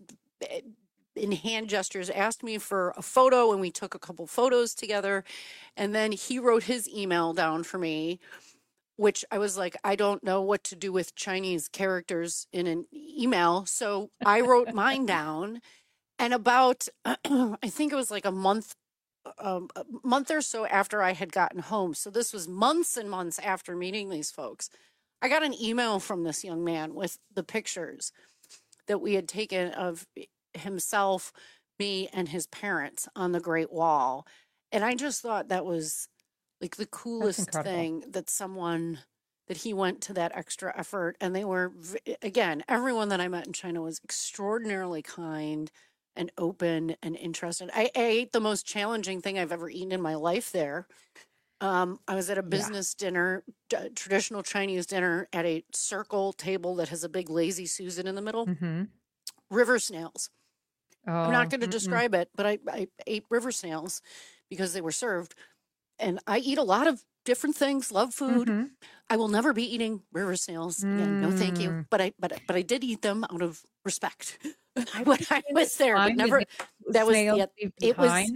in hand gestures, asked me for a photo, and we took a couple photos together. And then he wrote his email down for me, which I was like, I don't know what to do with Chinese characters in an email. So I wrote mine down. And about, I think it was like a month, um, a month or so after I had gotten home. So this was months and months after meeting these folks. I got an email from this young man with the pictures that we had taken of himself, me, and his parents on the Great Wall. And I just thought that was like the coolest thing, that someone, that he went to that extra effort. And they were, again, everyone that I met in China was extraordinarily kind and open and interested. I, I ate the most challenging thing I've ever eaten in my life there. Um, I was at a business yeah. dinner, d- traditional Chinese dinner, at a circle table that has a big lazy Susan in the middle. Mm-hmm. River snails. Oh, I'm not going to mm-mm. describe it, but I, I ate river snails because they were served. And I eat a lot of different things, love food. Mm-hmm. I will never be eating river snails again. No, thank you. Mm. But I, but, but I did eat them out of respect when I was there. But never. That was the, it was.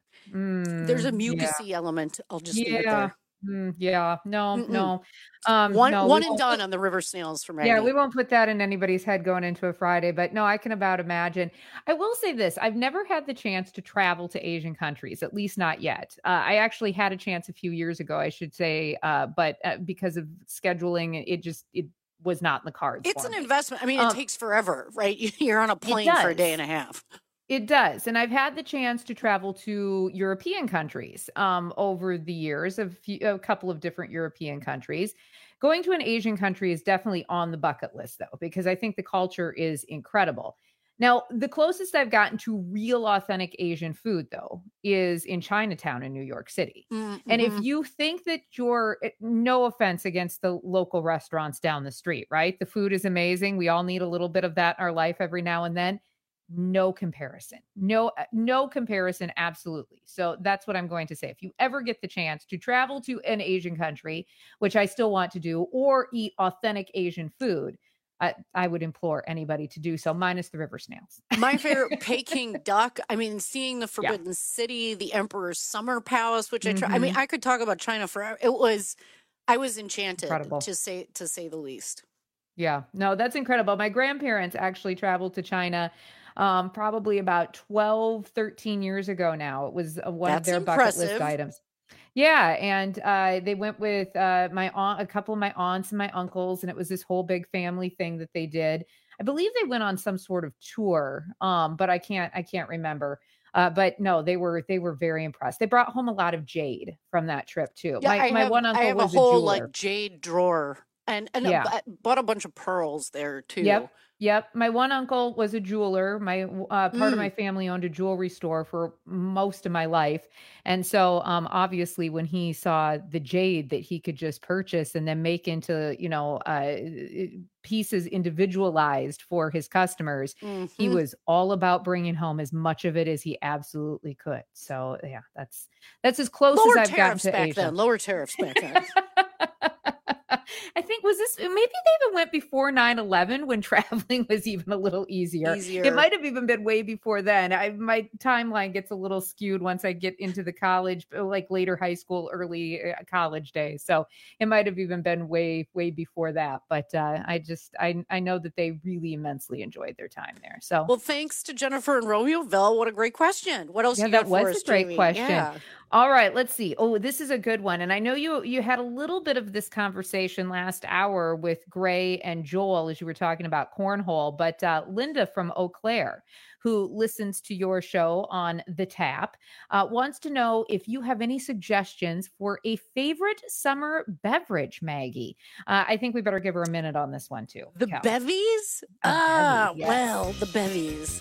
Mm, There's a mucusy yeah. element. I'll just yeah. leave it there. Mm, yeah, no, Mm-mm. no. Um, one no, one we and won't- done on the river snails for Maggie. Yeah, we won't put that in anybody's head going into a Friday, but no, I can about imagine. I will say this. I've never had the chance to travel to Asian countries, at least not yet. Uh, I actually had a chance a few years ago, I should say, uh, but uh, because of scheduling, it just, it was not in the cards. It's for an me. investment. I mean, Um, it takes forever, right? You're on a plane for a does. day and a half. It does. And I've had the chance to travel to European countries um, over the years, a, few, a couple of different European countries. Going to an Asian country is definitely on the bucket list, though, because I think the culture is incredible. Now, the closest I've gotten to real authentic Asian food, though, is in Chinatown in New York City. Mm-hmm. And if you think that you're, no offense against the local restaurants down the street, right? The food is amazing. We all need a little bit of that in our life every now and then. No comparison. No, no comparison. Absolutely. So that's what I'm going to say. If you ever get the chance to travel to an Asian country, which I still want to do, or eat authentic Asian food, I, I would implore anybody to do so, minus the river snails. My favorite, Peking duck. I mean, seeing the Forbidden yeah. City, the Emperor's Summer Palace, which mm-hmm. I try. I mean, I could talk about China forever. It was, I was enchanted incredible. to say to say the least. Yeah, no, that's incredible. My grandparents actually traveled to China um, probably about twelve, thirteen years ago now. It was uh, one That's of their impressive. bucket list items. Yeah, and uh, they went with uh, my aunt, a couple of my aunts and my uncles, and it was this whole big family thing that they did. I believe they went on some sort of tour, um, but I can't, I can't remember. Uh, but no, they were they were very impressed. They brought home a lot of jade from that trip too. Yeah, my I my have, one uncle I have was a whole a jeweler. like jade drawer, and and Yeah. a, bought a bunch of pearls there too. Yep. Yep. My one uncle was a jeweler. My uh, part Mm. of my family owned a jewelry store for most of my life. And so um, obviously when he saw the jade that he could just purchase and then make into, you know, uh, pieces individualized for his customers, he Mhm. was all about bringing home as much of it as he absolutely could. So yeah, that's, that's as close Lower as I've gotten tariffs to back Asia. then. Lower tariffs back then. I think was this maybe they even went before nine eleven when traveling was even a little easier. Easier. It might have even been way before then. I my timeline gets a little skewed once I get into the college, like later high school, early uh, college days. So it might have even been way way before that. But uh, I just I I know that they really immensely enjoyed their time there. So Well, thanks to Jennifer and Romeoville. What a great question. What else yeah, you got that for was us, a great Jamie? question. Yeah. All right, let's see. Oh, this is a good one. And I know you you had a little bit of this conversation last hour with Gray and Joel as you were talking about cornhole, but uh, Linda from Eau Claire, who listens to your show on The Tap, uh, wants to know if you have any suggestions for a favorite summer beverage, Maggie. Uh, I think we better give her a minute on this one, too. The Cal. bevies? A Ah, bevy, yes. well, the bevies.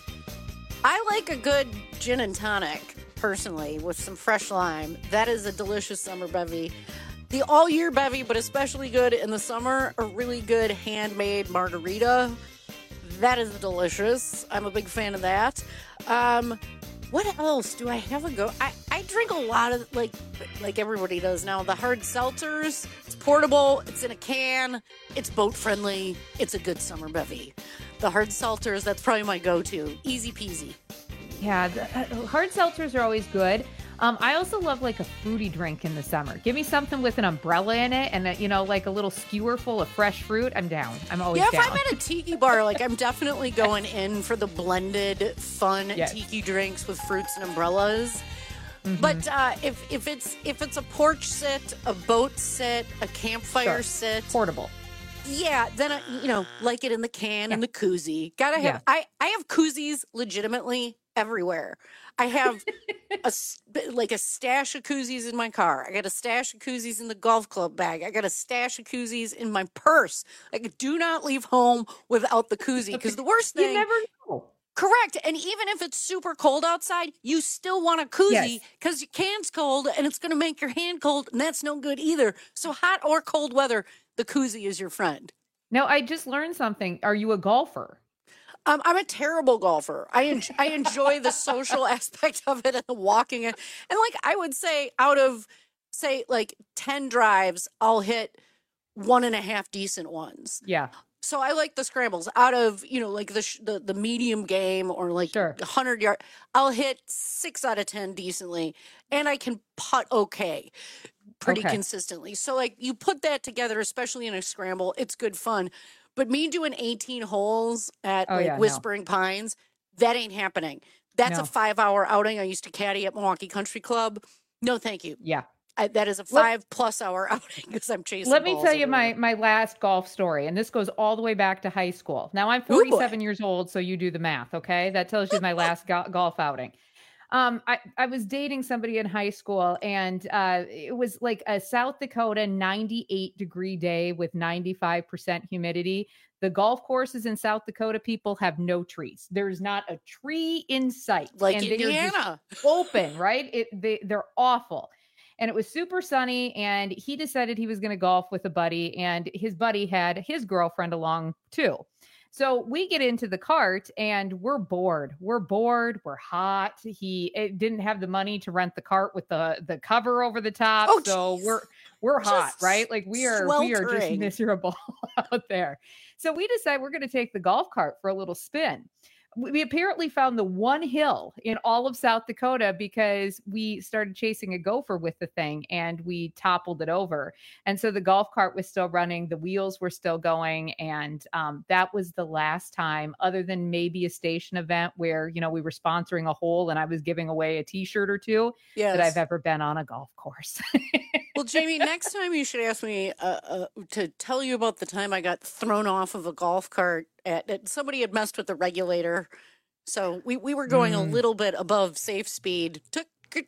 I like a good gin and tonic, personally, with some fresh lime. That is a delicious summer bevy. The all-year bevy, but especially good in the summer, a really good handmade margarita. That is delicious. I'm a big fan of that. Um, what else do I have a go? I, I drink a lot of, like like everybody does now, the hard seltzers. It's portable. It's in a can. It's boat-friendly. It's a good summer bevy. The hard seltzers, that's probably my go-to. Easy peasy. Yeah, the, uh, hard seltzers are always good. Um, I also love like a fruity drink in the summer. Give me something with an umbrella in it and, a, you know, like a little skewer full of fresh fruit. I'm down. I'm always yeah, down. if I'm at a tiki bar, like I'm definitely going in for the blended, fun Yes. tiki drinks with fruits and umbrellas. Mhm. But uh, if if it's if it's a porch sit, a boat sit, a campfire Sure. sit, portable. Yeah, then I, you know, like it in the can and the koozie. Gotta have. Yeah. I I have koozies legitimately everywhere. I have a s- like a stash of koozies in my car. I got a stash of koozies in the golf club bag. I got a stash of koozies in my purse. Like, do not leave home without the koozie, because the worst thing. You never know. Correct. And even if it's super cold outside, you still want a koozie Yes. because your can's cold and it's going to make your hand cold, and that's no good either. So hot or cold weather, the koozie is your friend. No, I just learned something. Are you a golfer? Um, I'm a terrible golfer. I en- I enjoy the social aspect of it and the walking. And, and like I would say, out of say like ten drives, I'll hit one and a half decent ones. Yeah. So I like the scrambles. Out of, you know, like the sh- the, the medium game or like Sure. one hundred yard, I'll hit six out of ten decently, and I can putt okay pretty Okay. consistently. So like you put that together, especially in a scramble, it's good fun. But me doing eighteen holes at Oh, like yeah, no. Whispering Pines, that ain't happening. That's No. a five hour outing. I used to caddy at Milwaukee Country Club. No, thank you. Yeah. I, that is a five plus hour outing because I'm chasing. Let me balls tell you everywhere. my my last golf story, and this goes all the way back to high school. Now I'm Ooh, boy. forty-seven years old, so you do the math, okay? That tells you my last go- golf outing. Um, I, I was dating somebody in high school, and uh, it was like a South Dakota ninety-eight degree day with ninety-five percent humidity. The golf courses in South Dakota, people have no trees. There's not a tree in sight. Like and they are just Indiana. open, right? It they they're awful. And it was super sunny, and he decided he was going to golf with a buddy, and his buddy had his girlfriend along too. So we get into the cart and we're bored. We're bored. We're hot. He it didn't have the money to rent the cart with the the cover over the top. Oh, so geez. we're we're hot, Just right? Like we are we are just sweltering. miserable out there. So we decide we're going to take the golf cart for a little spin. We we apparently found the one hill in all of South Dakota because we started chasing a gopher with the thing and we toppled it over. And so the golf cart was still running, the wheels were still going. And um, that was the last time, other than maybe a station event where, you know, we were sponsoring a hole and I was giving away a t-shirt or two, Yes. that I've ever been on a golf course. Well, Jamie, next time you should ask me uh, uh, to tell you about the time I got thrown off of a golf cart at, at somebody had messed with the regulator. So we, we were going Mm. a little bit above safe speed. Took took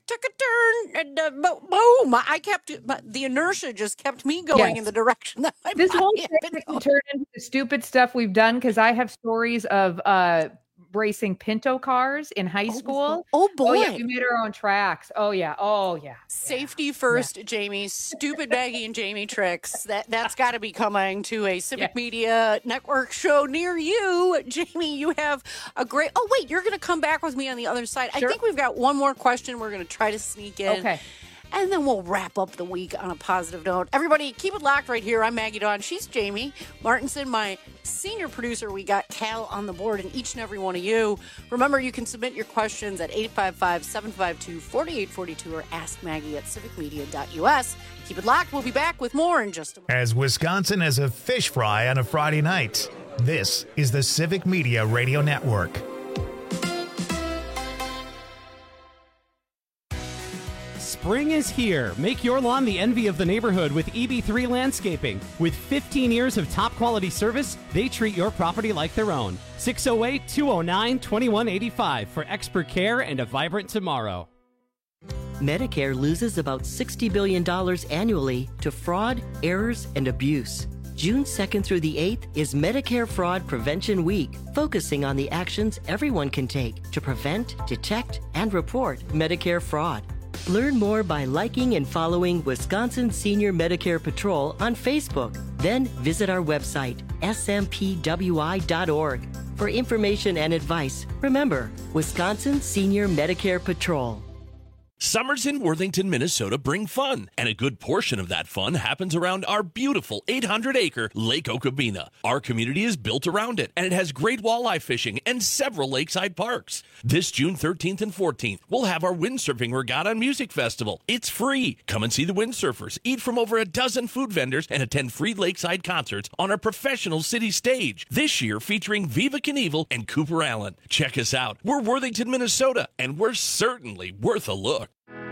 a turn and uh, bo- boom! I kept but the inertia just kept me going Yes. in the direction that I This whole might have thing been can going. turn into the stupid stuff we've done because I have stories of uh racing Pinto cars in high school. Oh boy! Oh yeah, we made our own tracks. Oh yeah. Oh yeah. Safety first, Jamie. Stupid Maggie and Jamie tricks. That that's got to be coming to a Civic Yes. Media Network show near you, Jamie. You have a great. Oh wait, you're going to come back with me on the other side. Sure. I think we've got one more question. We're going to try to sneak in. Okay. And then we'll wrap up the week on a positive note. Everybody, keep it locked right here. I'm Maggie Dawn. She's Jamie Martinson, my senior producer. We got Cal on the board, and each and every one of you. Remember, you can submit your questions at eight five five, seven five two, four eight four two or ask Maggie at civic media dot u s. Keep it locked. We'll be back with more in just a moment. As Wisconsin has a fish fry on a Friday night, this is the Civic Media Radio Network. Spring is here. Make your lawn the envy of the neighborhood with E B three Landscaping. With fifteen years of top quality service, they treat your property like their own. six oh eight, two oh nine, two one eight five for expert care and a vibrant tomorrow. Medicare loses about sixty billion dollars annually to fraud, errors, and abuse. June second through the eighth is Medicare Fraud Prevention Week, focusing on the actions everyone can take to prevent, detect, and report Medicare fraud. Learn more by liking and following Wisconsin Senior Medicare Patrol on Facebook. Then visit our website, S M P W I dot org. For information and advice, remember, Wisconsin Senior Medicare Patrol. Summers in Worthington, Minnesota bring fun, and a good portion of that fun happens around our beautiful eight hundred acre Lake Okabena. Our community is built around it, and it has great walleye fishing and several lakeside parks. This June thirteenth and fourteenth, we'll have our Windsurfing Regatta and Music Festival. It's free. Come and see the windsurfers, eat from over a dozen food vendors, and attend free lakeside concerts on our professional city stage. This year featuring Viva Knievel and Cooper Allen. Check us out. We're Worthington, Minnesota, and we're certainly worth a look.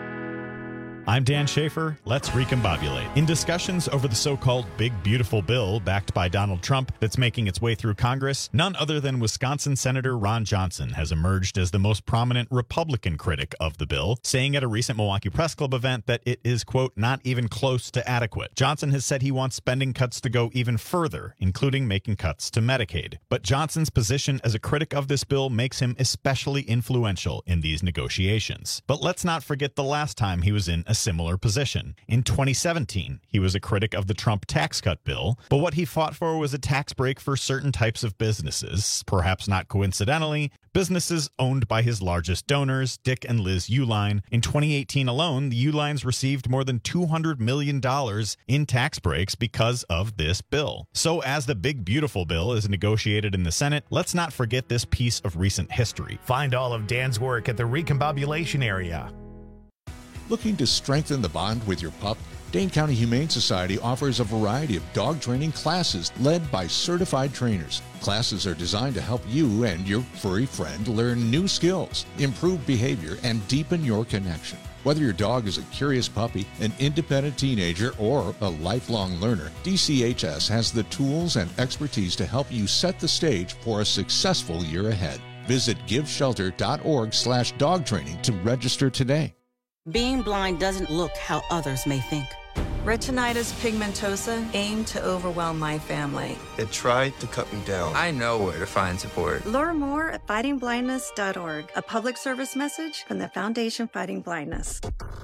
I'm Dan Schaefer. Let's recombobulate. In discussions over the so-called Big Beautiful Bill backed by Donald Trump that's making its way through Congress, none other than Wisconsin Senator Ron Johnson has emerged as the most prominent Republican critic of the bill, saying at a recent Milwaukee Press Club event that it is, quote, not even close to adequate. Johnson has said he wants spending cuts to go even further, including making cuts to Medicaid. But Johnson's position as a critic of this bill makes him especially influential in these negotiations. But let's not forget the last time he was in a similar position. In twenty seventeen, he was a critic of the Trump tax cut bill, but what he fought for was a tax break for certain types of businesses, perhaps not coincidentally, businesses owned by his largest donors, Dick and Liz Uihlein. In twenty eighteen alone, the Uihleins received more than two hundred million dollars in tax breaks because of this bill. So as the Big Beautiful Bill is negotiated in the Senate, let's not forget this piece of recent history. Find all of Dan's work at the Recombobulation Area. Looking to strengthen the bond with your pup? Dane County Humane Society offers a variety of dog training classes led by certified trainers. Classes are designed to help you and your furry friend learn new skills, improve behavior, and deepen your connection. Whether your dog is a curious puppy, an independent teenager, or a lifelong learner, D C H S has the tools and expertise to help you set the stage for a successful year ahead. Visit giveshelter.org slash dog training to register today. Being blind doesn't look how others may think. Retinitis pigmentosa aimed to overwhelm my family. It tried to cut me down. I know where to find support. Learn more at fighting blindness dot org, a public service message from the Foundation Fighting Blindness.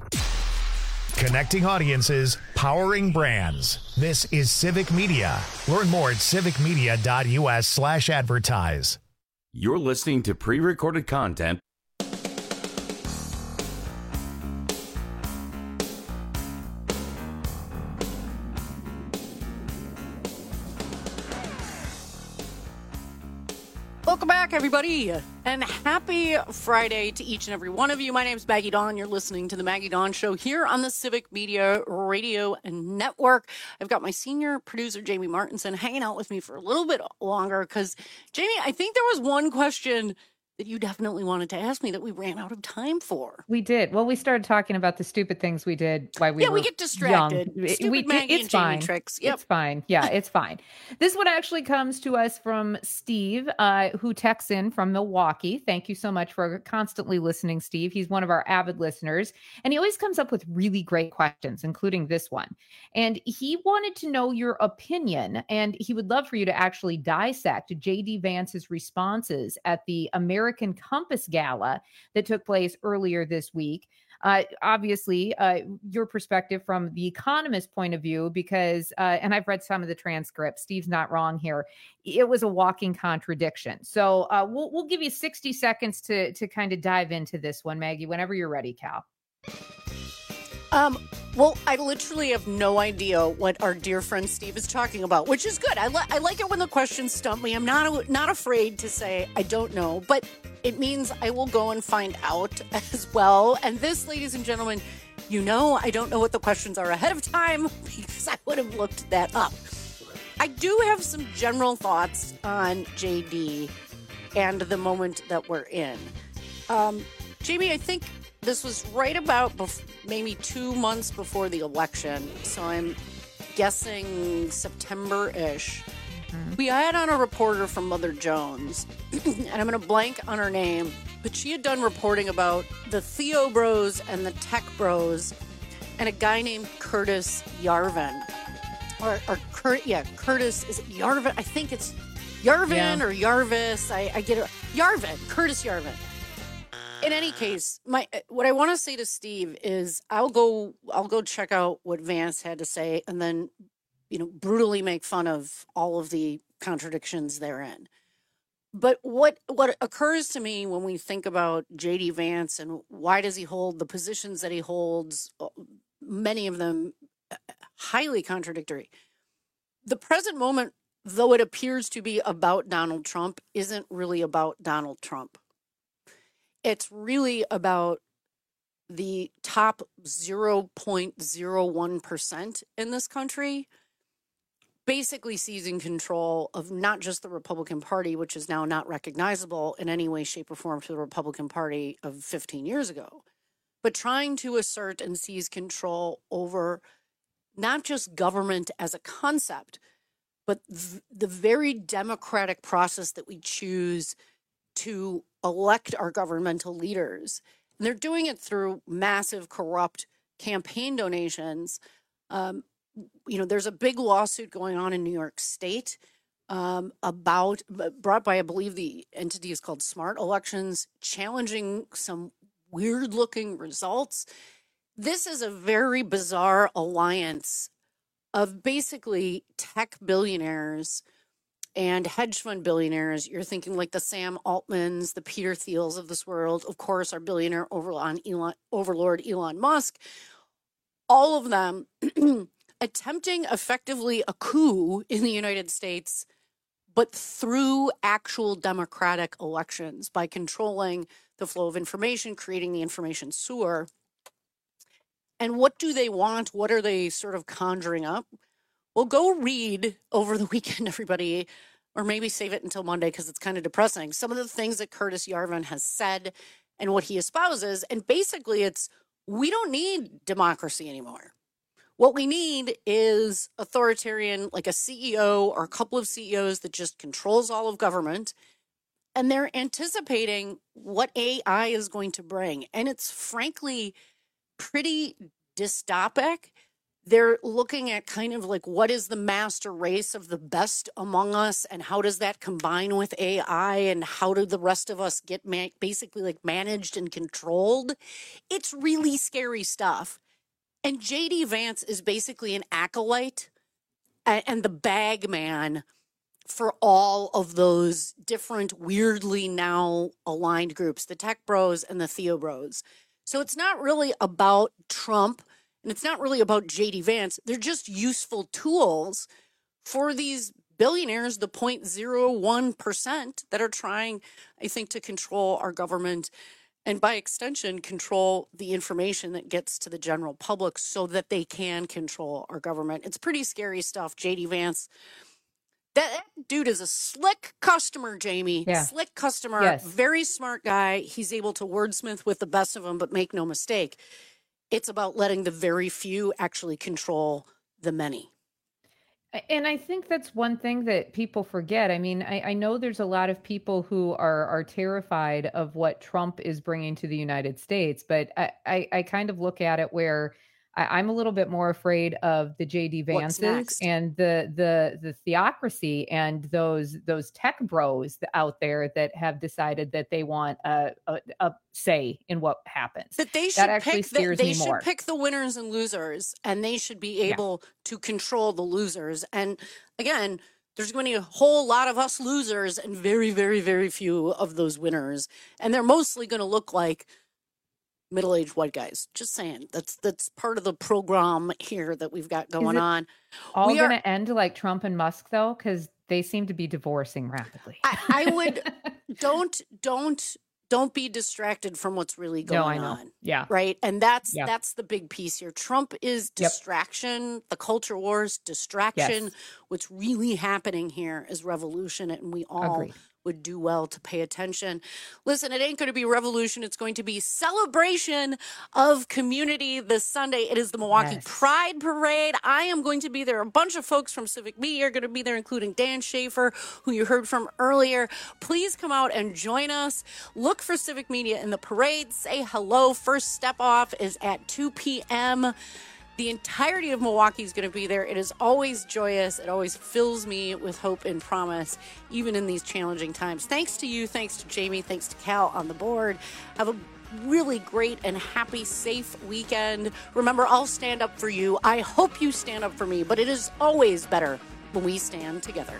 Connecting audiences, powering brands. This is Civic Media. Learn more at civicmedia.us slash advertise. You're listening to pre-recorded content. Welcome back, everybody, and happy Friday to each and every one of you. My name is Maggie Dawn. You're listening to the Maggie Dawn Show here on the Civic Media Radio Network. I've got my senior producer, Jamie Martinson, hanging out with me for a little bit longer because, Jamie, I think there was one question that you definitely wanted to ask me that we ran out of time for. We did. Well, we started talking about the stupid things we did while we yeah, were we get distracted. Young. Stupid we, Maggie it's and fine. Jamie tricks. Yep. It's fine. Yeah, it's fine. This one actually comes to us from Steve, uh, who texts in from Milwaukee. Thank you so much for constantly listening, Steve. He's one of our avid listeners, and he always comes up with really great questions, including this one. And he wanted to know your opinion, and he would love for you to actually dissect J D Vance's responses at the American Compass Gala that took place earlier this week. Uh, obviously, uh, your perspective from the Economist point of view, because, uh, and I've read some of the transcripts, Steve's not wrong here. It was a walking contradiction. So uh, we'll we'll give you sixty seconds to to kind of dive into this one, Maggie, whenever you're ready, Cal. Um, well, I literally have no idea what our dear friend Steve is talking about, which is good. I, li- I like it when the questions stump me. I'm not not afraid to say I don't know, but it means I will go and find out as well. And this, ladies and gentlemen, you know I don't know what the questions are ahead of time because I would have looked that up. I do have some general thoughts on J D and the moment that we're in. Um, Jamie, I think This was right about bef- maybe two months before the election, so I'm guessing September-ish. Mm-hmm. We had on a reporter from Mother Jones, and I'm going to blank on her name, but she had done reporting about the Theo Bros and the Tech Bros and a guy named Curtis Yarvin. Or, or Cur- yeah, Curtis, is it Yarvin? I think it's Yarvin yeah. or Yarvis. I, I get it. Yarvin, Curtis Yarvin. In any case, my what I want to say to Steve is I'll go I'll go check out what Vance had to say and then, you know, brutally make fun of all of the contradictions therein. But what what occurs to me when we think about J D Vance and why does he hold the positions that he holds, many of them highly contradictory. The present moment, though it appears to be about Donald Trump, isn't really about Donald Trump. It's really about the top zero point zero one percent in this country basically seizing control of not just the Republican Party, which is now not recognizable in any way, shape, or form to the Republican Party of fifteen years ago, but trying to assert and seize control over not just government as a concept, but th- the very democratic process that we choose to elect our governmental leaders. And they're doing it through massive corrupt campaign donations. Um, you know, there's a big lawsuit going on in New York State um, about, brought by, I believe the entity is called Smart Elections, challenging some weird looking results. This is a very bizarre alliance of basically tech billionaires and hedge fund billionaires. You're thinking like the Sam Altmans, the Peter Thiels of this world, of course, our billionaire overlord Elon, overlord Elon Musk, all of them attempting effectively a coup in the United States, but through actual democratic elections by controlling the flow of information, creating the information sewer. And what do they want? What are they sort of conjuring up? Well, go read over the weekend, everybody, or maybe save it until Monday because it's kind of depressing. Some of the things that Curtis Yarvin has said and what he espouses. And basically it's, we don't need democracy anymore. What we need is authoritarian, like a C E O or a couple of C E Os that just controls all of government. And they're anticipating what A I is going to bring. And it's frankly pretty dystopic. They're looking at kind of like what is the master race of the best among us and how does that combine with A I and how do the rest of us get ma- basically like managed and controlled? It's really scary stuff. And J D Vance is basically an acolyte and, and the bag man for all of those different weirdly now aligned groups, the Tech Bros and the Theo Bros. So it's not really about Trump. And it's not really about J D Vance. They're just useful tools for these billionaires, the zero point zero one percent that are trying, I think, to control our government and by extension, control the information that gets to the general public so that they can control our government. It's pretty scary stuff. J D Vance, that, that dude is a slick customer, Jamie. Yeah. Slick customer, yes. Very smart guy. He's able to wordsmith with the best of them, but make no mistake. It's about letting the very few actually control the many. And I think that's one thing that people forget. I mean, I, I know there's a lot of people who are are terrified of what Trump is bringing to the United States, but I, I, I kind of look at it where I, I'm a little bit more afraid of the J D Vances and the the the theocracy and those those tech bros out there that have decided that they want a, a, a say in what happens. That they should that actually pick scares the, they me should more. pick the winners and losers, and they should be able yeah. to control the losers. And again, there's going to be a whole lot of us losers and very, very, very few of those winners, and they're mostly going to look like middle-aged white guys. Just saying. That's that's part of the program here that we've got going on. All we going are, to end like Trump and Musk, though, because they seem to be divorcing rapidly. I, I would don't don't don't be distracted from what's really going no, I know. on. Yeah. Right. And that's yeah. that's the big piece here. Trump is distraction. Yep. The culture wars, distraction. Yes. What's really happening here is revolution, and we all Agreed. would do well to pay attention. Listen, it ain't going to be revolution. It's going to be celebration of community this Sunday. It is the Milwaukee yes. Pride Parade. I am going to be there. A bunch of folks from Civic Media are going to be there, including Dan Schaefer, who you heard from earlier. Please come out and join us. Look for Civic Media in the parade. Say hello. First step off is at two p.m. The entirety of Milwaukee is going to be there. It is always joyous. It always fills me with hope and promise, even in these challenging times. Thanks to you. Thanks to Jamie. Thanks to Cal on the board. Have a really great and happy, safe weekend. Remember, I'll stand up for you. I hope you stand up for me, but it is always better when we stand together.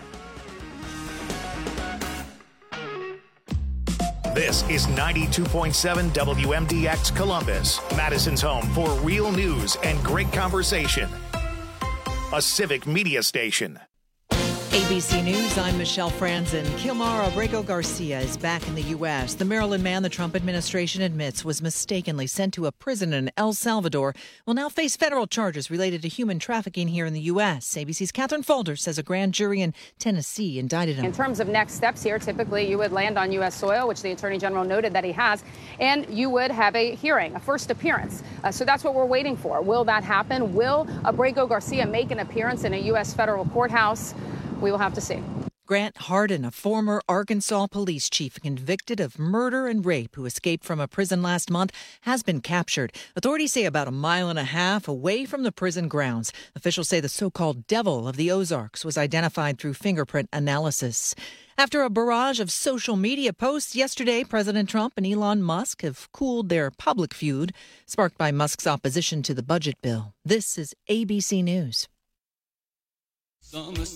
This is ninety-two point seven W M D X Columbus, Madison's home for real news and great conversation. A Civic Media station. A B C News, I'm Michelle Franzen. Kilmar Abrego Garcia is back in the U S. The Maryland man the Trump administration admits was mistakenly sent to a prison in El Salvador will now face federal charges related to human trafficking here in the U S. A B C's Catherine Falder says a grand jury in Tennessee indicted him. In terms of next steps here, typically you would land on U S soil, which the Attorney General noted that he has, and you would have a hearing, a first appearance. Uh, so that's what we're waiting for. Will that happen? Will Abrego Garcia make an appearance in a U S federal courthouse? We will have to see. Grant Hardin, a former Arkansas police chief convicted of murder and rape who escaped from a prison last month, has been captured. Authorities say about a mile and a half away from the prison grounds. Officials say the so-called Devil of the Ozarks was identified through fingerprint analysis. After a barrage of social media posts yesterday, President Trump and Elon Musk have cooled their public feud, sparked by Musk's opposition to the budget bill. This is A B C News.